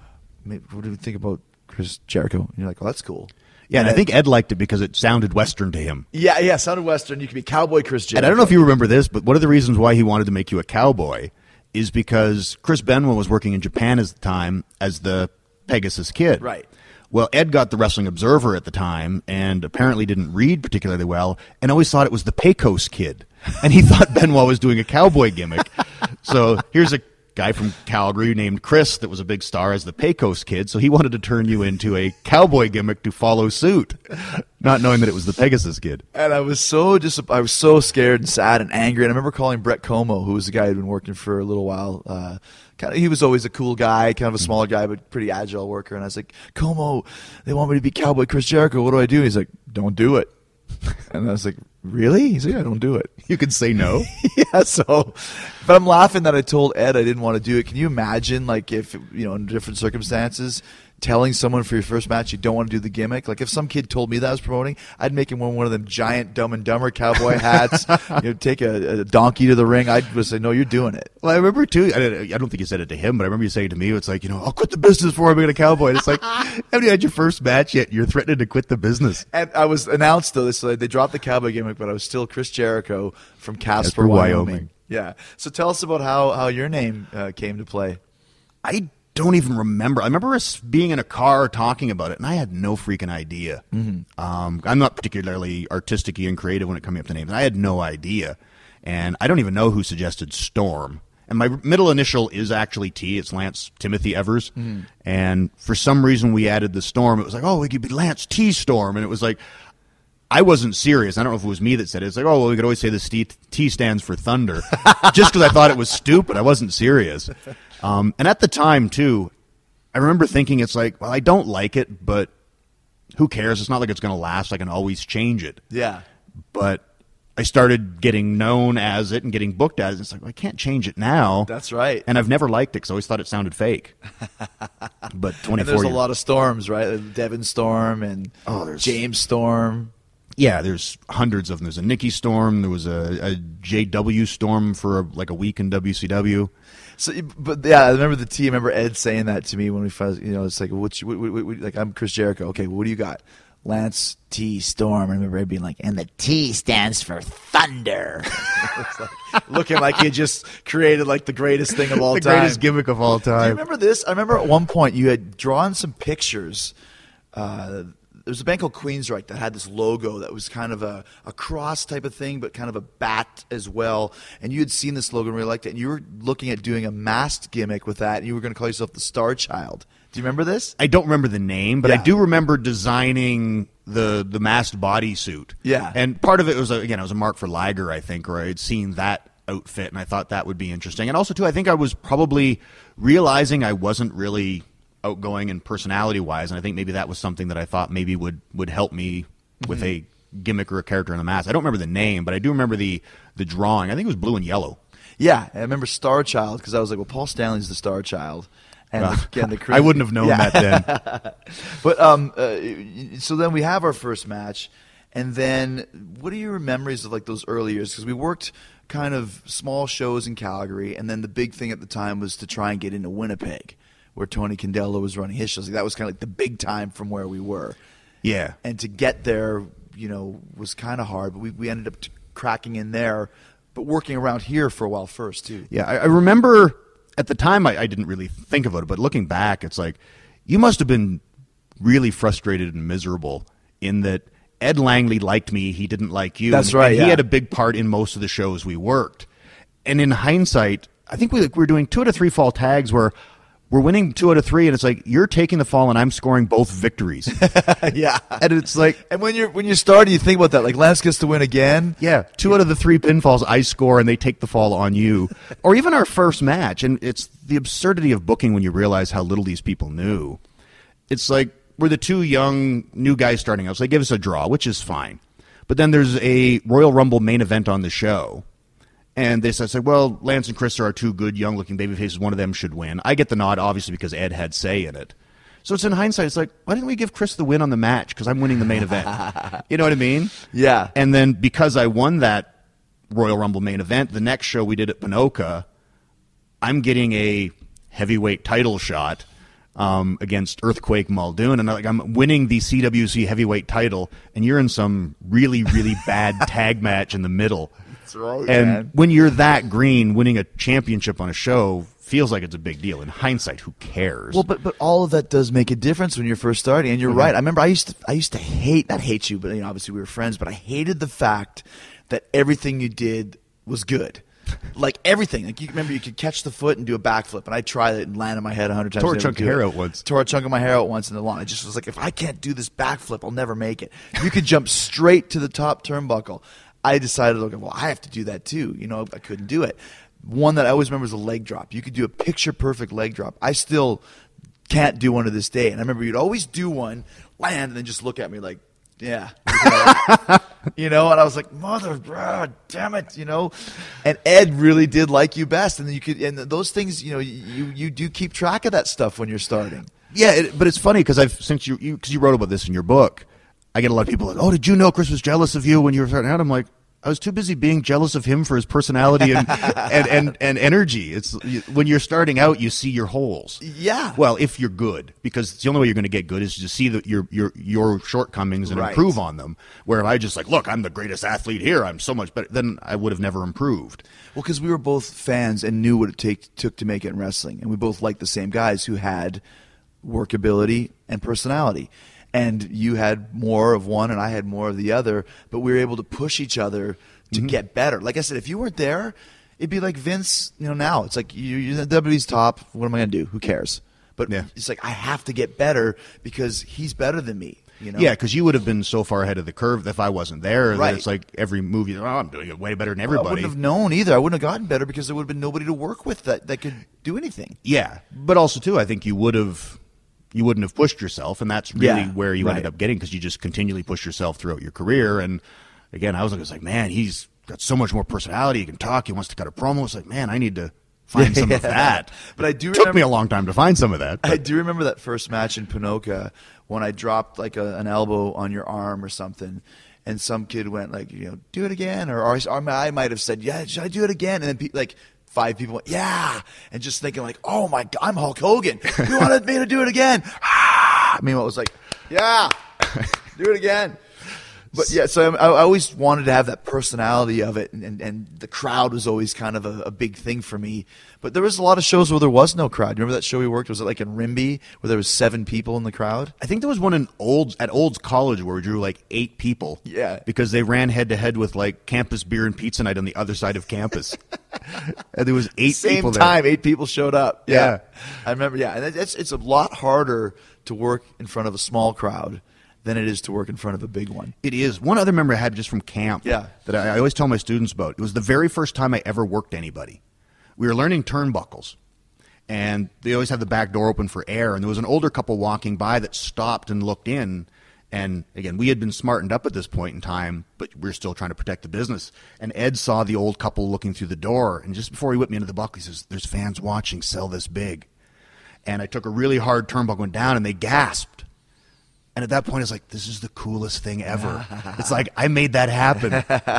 what do you think about Chris Jericho? And you're like, well, that's cool. Yeah, and I think Ed liked it because it sounded Western to him. Yeah, yeah, sounded Western. You could be Cowboy Chris Jericho. And I don't know if you remember this, but one of the reasons why he wanted to make you a cowboy is because Chris Benoit was working in Japan at the time as the Pegasus Kid. Right. Well, Ed got the Wrestling Observer at the time and apparently didn't read particularly well and always thought it was the Pecos Kid. And he thought Benoit was doing a cowboy gimmick. So here's a guy from Calgary named Chris that was a big star as the Pecos Kid, so he wanted to turn you into a cowboy gimmick to follow suit, not knowing that it was the Pegasus Kid. And I was so dis- I was so scared and sad and angry. And I remember calling Brett Como, who was the guy who'd been working for a little while. Uh, kind of, he was always a cool guy, kind of a smaller guy, but pretty agile worker. And I was like, Como, they want me to be Cowboy Chris Jericho. What do I do? He's like, don't do it. And I was like, really? He's like, yeah, don't do it. You could say no. Yeah, so, but I'm laughing that I told Ed I didn't want to do it. Can you imagine, like, if, you know, in different circumstances, telling someone for your first match you don't want to do the gimmick? Like, if some kid told me that I was promoting, I'd make him wear one of them giant Dumb and Dumber cowboy hats, you know, take a, a donkey to the ring. I'd just say, no, you're doing it. Well, I remember, too, I, I don't think you said it to him, but I remember you saying to me, it's like, you know, I'll quit the business before I become a cowboy. And it's like, haven't you had your first match yet? You're threatening to quit the business. And I was announced, though, so they dropped the cowboy gimmick, but I was still Chris Jericho from Casper, Casper Wyoming. Wyoming. Yeah. So tell us about how, how your name uh, came to play. I don't even remember. I remember us being in a car talking about it, and I had no freaking idea. Mm-hmm. Um, I'm not particularly artistic and creative when it comes up to names. I had no idea. And I don't even know who suggested Storm. And my middle initial is actually T. It's Lance Timothy Evers. Mm-hmm. And for some reason we added the Storm. It was like, oh, we could be Lance T. Storm. And it was like, I wasn't serious. I don't know if it was me that said it. It's like, oh, well, we could always say this T, T stands for Thunder. Just because I thought it was stupid. I wasn't serious. Um, and at the time, too, I remember thinking it's like, well, I don't like it, but who cares? It's not like it's going to last. I can always change it. Yeah. But I started getting known as it and getting booked as it. It's like, well, I can't change it now. That's right. And I've never liked it because I always thought it sounded fake. But twenty-four and there's years. a lot of Storms, right? Devin Storm and oh, there's, James Storm. Yeah, there's hundreds of them. There's a Nikki Storm. There was a, a J W Storm for a, like a week in W C W. So, but yeah, I remember the T. I remember Ed saying that to me when we first, you know, it's like, what, you, what, what, what, like I'm Chris Jericho. Okay, what do you got? Lance T. Storm. I remember Ed being like, and the T stands for Thunder. Like, looking like he just created like the greatest thing of all the time. The greatest gimmick of all time. Do you remember this? I remember at one point you had drawn some pictures. Uh, there was a band called Queensryche that had this logo that was kind of a, a cross type of thing, but kind of a bat as well. And you had seen this logo and really liked it. And you were looking at doing a masked gimmick with that, and you were going to call yourself the Star Child. Do you remember this? I don't remember the name, but yeah. I do remember designing the the masked bodysuit. Yeah. And part of it was, a, again, it was a mark for Liger, I think, where I had seen that outfit, and I thought that would be interesting. And also, too, I think I was probably realizing I wasn't really outgoing and personality-wise, and I think maybe that was something that I thought maybe would, would help me mm-hmm. with a gimmick or a character in a mask. I don't remember the name, but I do remember the the drawing. I think it was blue and yellow. Yeah, I remember Star Child because I was like, well, Paul Stanley's the Star Child. And uh, the, and the I wouldn't have known yeah. that then. But um, uh, so then we have our first match, and then what are your memories of like those early years? Because we worked kind of small shows in Calgary, and then the big thing at the time was to try and get into Winnipeg, where Tony Candelo was running his shows. Like, that was kind of like the big time from where we were. Yeah. And to get there, you know, was kind of hard, but we, we ended up t- cracking in there, but working around here for a while first, too. Yeah, I, I remember at the time I, I didn't really think about it, but looking back, it's like you must have been really frustrated and miserable in that Ed Langley liked me, he didn't like you. That's and, right, and yeah. He had a big part in most of the shows we worked. And in hindsight, I think we, like, we were doing two out of three fall tags where we're winning two out of three, and it's like you're taking the fall, and I'm scoring both victories. Yeah, and it's like, and when you're when you're starting, you think about that. Like, Lance gets to win again. Yeah, two out of the three pinfalls I score, and they take the fall on you. Or even our first match, and it's the absurdity of booking when you realize how little these people knew. It's like we're the two young new guys starting out, so they give us a draw, which is fine. But then there's a Royal Rumble main event on the show. And they said, well, Lance and Chris are our two good, young-looking babyfaces. One of them should win. I get the nod, obviously, because Ed had say in it. So it's in hindsight, it's like, why didn't we give Chris the win on the match? Because I'm winning the main event. You know what I mean? Yeah. And then because I won that Royal Rumble main event, the next show we did at Ponoka, I'm getting a heavyweight title shot um, against Earthquake Muldoon. And like, I'm winning the C W C heavyweight title, and you're in some really, really bad tag match in the middle. That's right, and man. when you're that green, winning a championship on a show feels like it's a big deal. In hindsight, who cares? Well, but but all of that does make a difference when you're first starting. And you're mm-hmm. right. I remember I used to I used to hate not hate you, but you know, obviously we were friends. But I hated the fact that everything you did was good. Like everything. Like you remember you could catch the foot and do a backflip, and I tried it and landed my head a hundred times. Tore a chunk of hair out once. Tore a chunk of my hair out once in the lawn. I just was like, if I can't do this backflip, I'll never make it. You could jump straight to the top turnbuckle. I decided, okay, well, I have to do that too. You know, I couldn't do it. One that I always remember is a leg drop. You could do a picture-perfect leg drop. I still can't do one to this day. And I remember you'd always do one, land, and then just look at me like, yeah. You know, and I was like, mother, bro, damn it, you know. And Ed really did like you best. And then you could, and those things, you know, you, you do keep track of that stuff when you're starting. Yeah, it, but it's funny because I've, since you, you, cause you wrote about this in your book, I get a lot of people like, oh, did you know Chris was jealous of you when you were starting out? I'm like, I was too busy being jealous of him for his personality and, and, and, and energy. It's when you're starting out, you see your holes. Yeah. Well, if you're good, because it's the only way you're going to get good is to see the, your your your shortcomings and Right. improve on them. Where if I just like, look, I'm the greatest athlete here, I'm so much better, then I would have never improved. Well, because we were both fans and knew what it take, took to make it in wrestling. And we both liked the same guys who had workability and personality. And you had more of one and I had more of the other, but we were able to push each other to mm-hmm. get better. Like I said, if you weren't there, it'd be like Vince, you know, now. It's like you, you're the W W E's top. What am I going to do? Who cares? But yeah. It's like I have to get better because he's better than me. You know? Yeah, because you would have been so far ahead of the curve if I wasn't there. Right. That it's like every movie, oh, I'm doing it way better than everybody. Well, I wouldn't have known either. I wouldn't have gotten better because there would have been nobody to work with that, that could do anything. Yeah, but also, too, I think you would have... You wouldn't have pushed yourself, and that's really yeah, where you right. ended up getting because you just continually push yourself throughout your career. And again, I was like, I was like, man, he's got so much more personality. He can talk. He wants to cut a promo. It's like, man, I need to find some of that. But I do. It took remember, me a long time to find some of that. But. I do remember that first match in Ponoka when I dropped like a, an elbow on your arm or something, and some kid went like, you know, do it again, or, or I might have said, yeah, should I do it again? And then pe- like. Five people went, yeah, and just thinking like, oh my God, I'm Hulk Hogan. You wanted me to do it again? Ah! I mean, it was like, yeah, do it again. But yeah, so I, I always wanted to have that personality of it, and, and, and the crowd was always kind of a, a big thing for me. But there was a lot of shows where there was no crowd. You remember that show we worked? Was it like in Rimby where there was seven people in the crowd? I think there was one in Olds at Olds College where we drew like eight people. Yeah, because they ran head to head with like Campus Beer and Pizza Night on the other side of campus. And there was eight Same people there. time, eight people showed up. Yeah, yeah. I remember. Yeah, and it's it's a lot harder to work in front of a small crowd than it is to work in front of a big one. It is. One other memory I had just from camp yeah. that I, I always tell my students about. It was the very first time I ever worked anybody. We were learning turnbuckles, and they always had the back door open for air, and there was an older couple walking by that stopped and looked in, and again, we had been smartened up at this point in time, but we were still trying to protect the business, and Ed saw the old couple looking through the door, and just before he whipped me into the buckle, he says, there's fans watching, sell this big. And I took a really hard turnbuckle went down, and they gasped. And at that point, it's like, this is the coolest thing ever. It's like, I made that happen.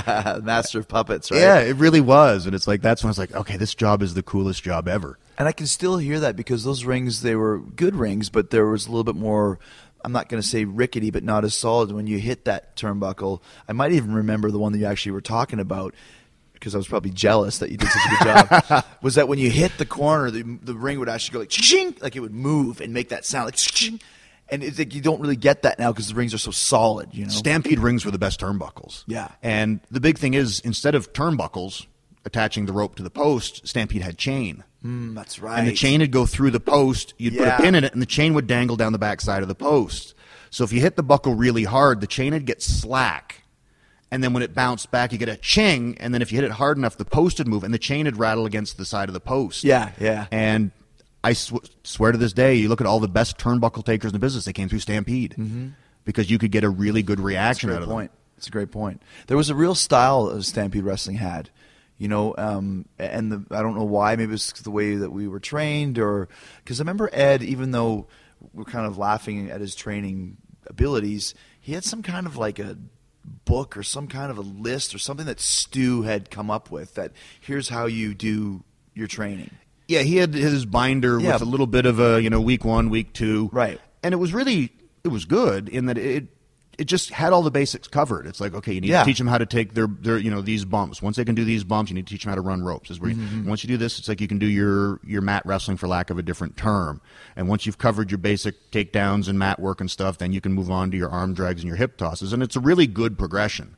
Master of puppets, right? Yeah, it really was. And it's like, that's when I was like, okay, this job is the coolest job ever. And I can still hear that because those rings, they were good rings, but there was a little bit more, I'm not going to say rickety, but not as solid. When you hit that turnbuckle, I might even remember the one that you actually were talking about, because I was probably jealous that you did such a good job, was that when you hit the corner, the, the ring would actually go like, ching, like it would move and make that sound like, ching. And it's like you don't really get that now because the rings are so solid, you know. Stampede rings were the best turnbuckles. Yeah. And the big thing is, instead of turnbuckles attaching the rope to the post, Stampede had chain. Mm, that's right. And the chain would go through the post. You'd yeah. put a pin in it, and the chain would dangle down the backside of the post. So if you hit the buckle really hard, the chain would get slack. And then when it bounced back, you get a ching. And then if you hit it hard enough, the post would move, and the chain would rattle against the side of the post. Yeah, yeah. And I sw- swear to this day, you look at all the best turnbuckle takers in the business, they came through Stampede mm-hmm. because you could get a really good reaction out of point. them. It's a great point. There was a real style of Stampede Wrestling had, you know, um, and the, I don't know why. Maybe it's the way that we were trained, or because I remember Ed, even though we're kind of laughing at his training abilities, he had some kind of like a book or some kind of a list or something that Stu had come up with that here's how you do your training. Yeah, he had his binder yeah. with a little bit of a, you know, week one, week two. Right. And it was really, it was good in that it it just had all the basics covered. It's like, okay, you need yeah. to teach them how to take their, their, you know, these bumps. Once they can do these bumps, you need to teach them how to run ropes. Is where mm-hmm. you, once you do this, it's like you can do your, your mat wrestling, for lack of a different term. And once you've covered your basic takedowns and mat work and stuff, then you can move on to your arm drags and your hip tosses. And it's a really good progression.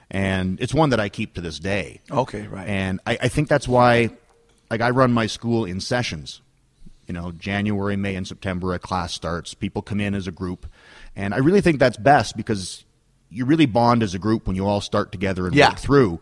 And it's one that I keep to this day. Okay, right. And I, I think that's why, like, I run my school in sessions. You know, January, May, and September, a class starts. People come in as a group. And I really think that's best because you really bond as a group when you all start together and yeah. work through.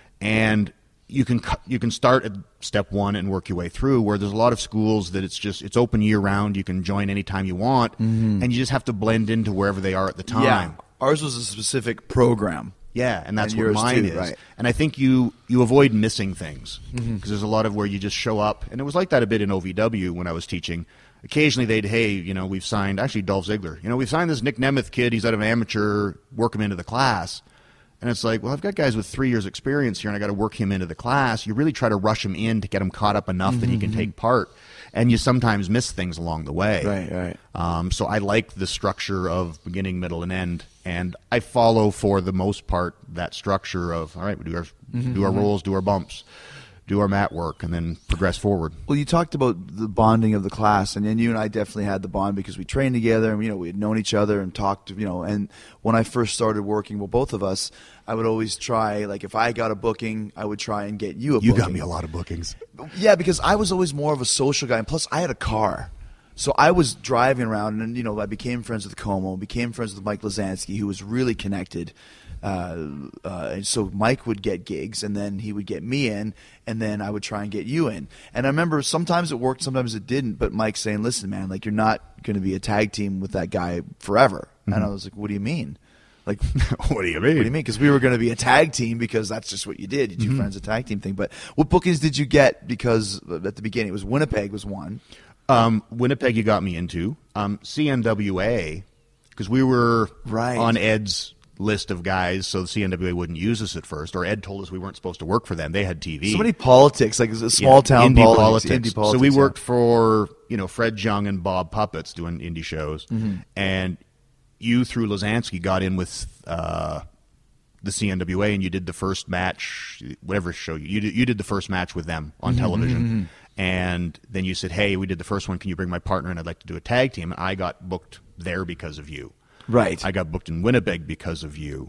And you can you can start at step one and work your way through, where there's a lot of schools that it's just it's open year round. You can join anytime you want, mm-hmm. and you just have to blend into wherever they are at the time. Yeah. Ours was a specific program. Yeah, and that's and what mine too, is. Right. And I think you you avoid missing things because mm-hmm. there's a lot of where you just show up, and it was like that a bit in O V W when I was teaching. Occasionally they'd, hey, you know, we've signed, actually Dolph Ziggler, you know, we've signed this Nick Nemeth kid, he's out of amateur, work him into the class. And it's like, well, I've got guys with three years experience here and I got to work him into the class. You really try to rush him in to get him caught up enough mm-hmm. that he can take part. And you sometimes miss things along the way. Right, right. Um, so I like the structure of beginning, middle, and end. And I follow, for the most part, that structure of, all right, we do our, mm-hmm. do our rolls, do our bumps, do our mat work, and then progress forward. Well, you talked about the bonding of the class, and then you and I definitely had the bond because we trained together, and you know we had known each other and talked. You know, and when I first started working, well, both of us, I would always try. Like if I got a booking, I would try and get you a. You booking. got me a lot of bookings. Yeah, because I was always more of a social guy, and plus I had a car. So I was driving around, and you know, I became friends with Como, became friends with Mike Lazansky, who was really connected. Uh, uh, and so Mike would get gigs, and then he would get me in, and then I would try and get you in. And I remember sometimes it worked, sometimes it didn't. But Mike saying, "Listen, man, like you're not going to be a tag team with that guy forever." Mm-hmm. And I was like, "What do you mean? Like, what do you mean? What do you mean? Because we were going to be a tag team because that's just what you did. You two mm-hmm. friends a tag team thing." But what bookings did you get? Because at the beginning it was Winnipeg was one. Um, Winnipeg you got me into. Um, C N W A, because we were right. on Ed's list of guys, so the C N W A wouldn't use us at first, or Ed told us we weren't supposed to work for them. They had T V. So many politics, like a small yeah, town indie politics. politics. Indie politics. So we yeah. worked for, you know, Fred Jung and Bob Puppets doing indie shows, mm-hmm. and you, through Lazansky, got in with uh, the C N W A, and you did the first match, whatever show you you did, you did the first match with them on mm-hmm, television. Mm-hmm. And then you said, hey, we did the first one. Can you bring my partner in? I'd like to do a tag team. And I got booked there because of you. Right. I got booked in Winnipeg because of you.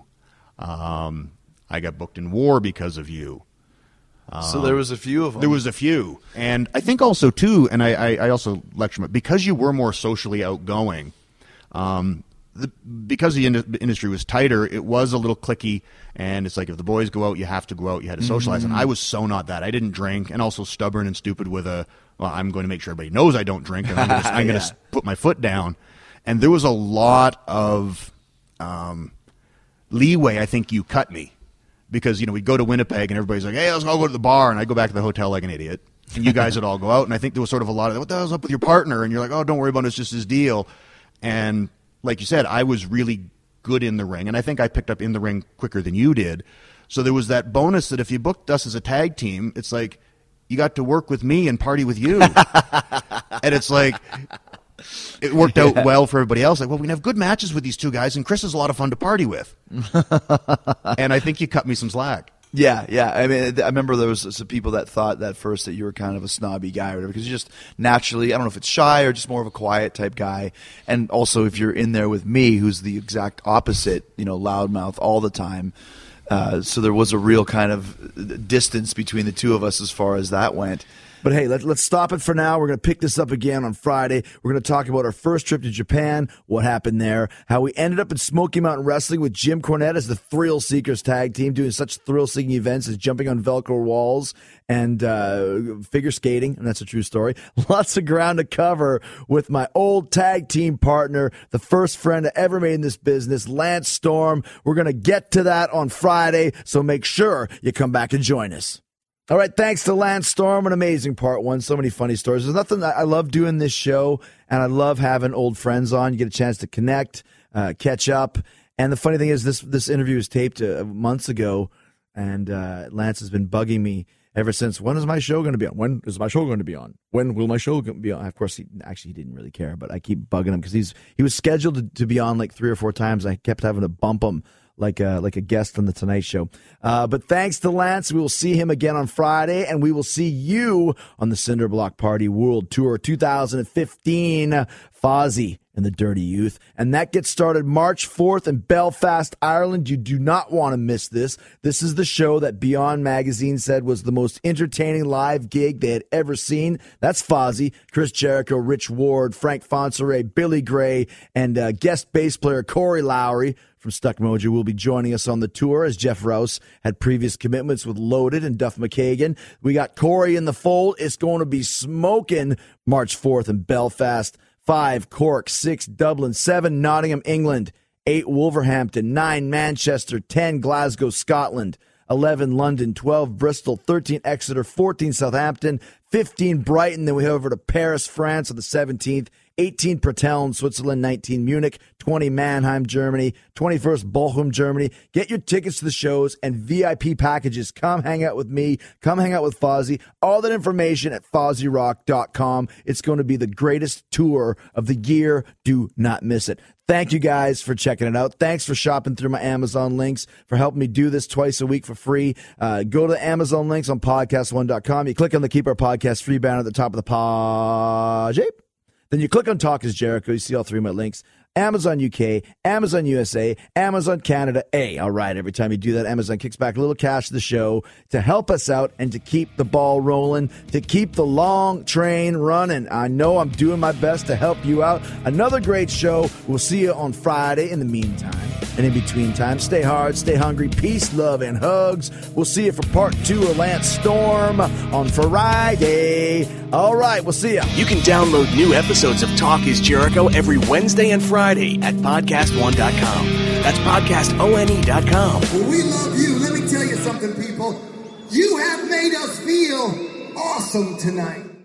Um, I got booked in War because of you. Um, so there was a few of them. There was a few. And I think also, too, and I, I, I also lecture, because you were more socially outgoing, um, the, because the in- industry was tighter, it was a little cliquey, and it's like if the boys go out, you have to go out, you had to socialize. Mm-hmm. And I was so not that. I didn't drink, and also stubborn and stupid with a, well, I'm going to make sure everybody knows I don't drink, and I'm going to I'm yeah. put my foot down. And there was a lot of um, leeway, I think you cut me. Because, you know, we'd go to Winnipeg, and everybody's like, hey, let's all go to the bar, and I'd go back to the hotel like an idiot. And you guys would all go out, and I think there was sort of a lot of, what the hell's up with your partner? And you're like, oh, don't worry about it, it's just his deal. And like you said, I was really good in the ring, and I think I picked up in the ring quicker than you did. So there was that bonus that if you booked us as a tag team, it's like you got to work with me and party with you. And it's like it worked out yeah. well for everybody else. Like, well, we can have good matches with these two guys, and Chris is a lot of fun to party with. And I think you cut me some slack. Yeah, yeah. I mean, I remember there was some people that thought that first that you were kind of a snobby guy or whatever, because you're just naturally, I don't know if it's shy or just more of a quiet type guy. And also if you're in there with me, who's the exact opposite, you know, loudmouth all the time. Uh, so there was a real kind of distance between the two of us as far as that went. But hey, let, let's stop it for now. We're going to pick this up again on Friday. We're going to talk about our first trip to Japan, what happened there, how we ended up in Smoky Mountain Wrestling with Jim Cornette as the Thrill Seekers tag team, doing such thrill-seeking events as jumping on Velcro walls and uh, figure skating, and that's a true story. Lots of ground to cover with my old tag team partner, the first friend I ever made in this business, Lance Storm. We're going to get to that on Friday, so make sure you come back and join us. All right, thanks to Lance Storm, an amazing part one. So many funny stories. There's nothing that I love doing this show, and I love having old friends on. You get a chance to connect, uh, catch up. And the funny thing is, this this interview was taped uh, months ago, and uh, Lance has been bugging me ever since. When is my show going to be on? When is my show going to be on? When will my show be on? Of course, he actually he didn't really care, but I keep bugging him because he's he was scheduled to, to be on like three or four times. I kept having to bump him like a, like a guest on The Tonight Show. Uh, but thanks to Lance. We will see him again on Friday, and we will see you on the Cinder Block Party World Tour two thousand fifteen. Fozzy and the Dirty Youth. And that gets started March fourth in Belfast, Ireland. You do not want to miss this. This is the show that Beyond Magazine said was the most entertaining live gig they had ever seen. That's Fozzy, Chris Jericho, Rich Ward, Frank Fonseray, Billy Gray, and uh, guest bass player Corey Lowry from Stuck Mojo will be joining us on the tour, as Jeff Rouse had previous commitments with Loaded and Duff McKagan. We got Corey in the fold. It's going to be smoking March fourth in Belfast. Five, Cork. Six, Dublin. Seven, Nottingham, England. Eight, Wolverhampton. Nine, Manchester. Ten, Glasgow, Scotland. Eleven, London. Twelve, Bristol. Thirteen, Exeter. Fourteen, Southampton. Fifteen, Brighton. Then we head over to Paris, France on the seventeenth. eighteen, Prateln, Switzerland. Nineteen, Munich. twenty, Mannheim, Germany. twenty-first, Bochum, Germany. Get your tickets to the shows and V I P packages. Come hang out with me. Come hang out with Fozzy. All that information at fozzy rock dot com. It's going to be the greatest tour of the year. Do not miss it. Thank you guys for checking it out. Thanks for shopping through my Amazon links, for helping me do this twice a week for free. Uh, go to the Amazon links on podcast one dot com. You click on the Keep Our Podcast Free banner at the top of the page. Then you click on Talk is Jericho. You see all three of my links. Amazon U K, Amazon U S A, Amazon Canada A. All right, every time you do that, Amazon kicks back a little cash to the show to help us out and to keep the ball rolling, to keep the long train running. I know I'm doing my best to help you out. Another great show. We'll see you on Friday. In the meantime, and in between time, stay hard, stay hungry, peace, love, and hugs. We'll see you for part two of Lance Storm on Friday. All right, we'll see you. You can download new episodes of Talk is Jericho every Wednesday and Friday at podcast one dot com. That's podcast one dot com. Well, we love you. Let me tell you something, people. You have made us feel awesome tonight.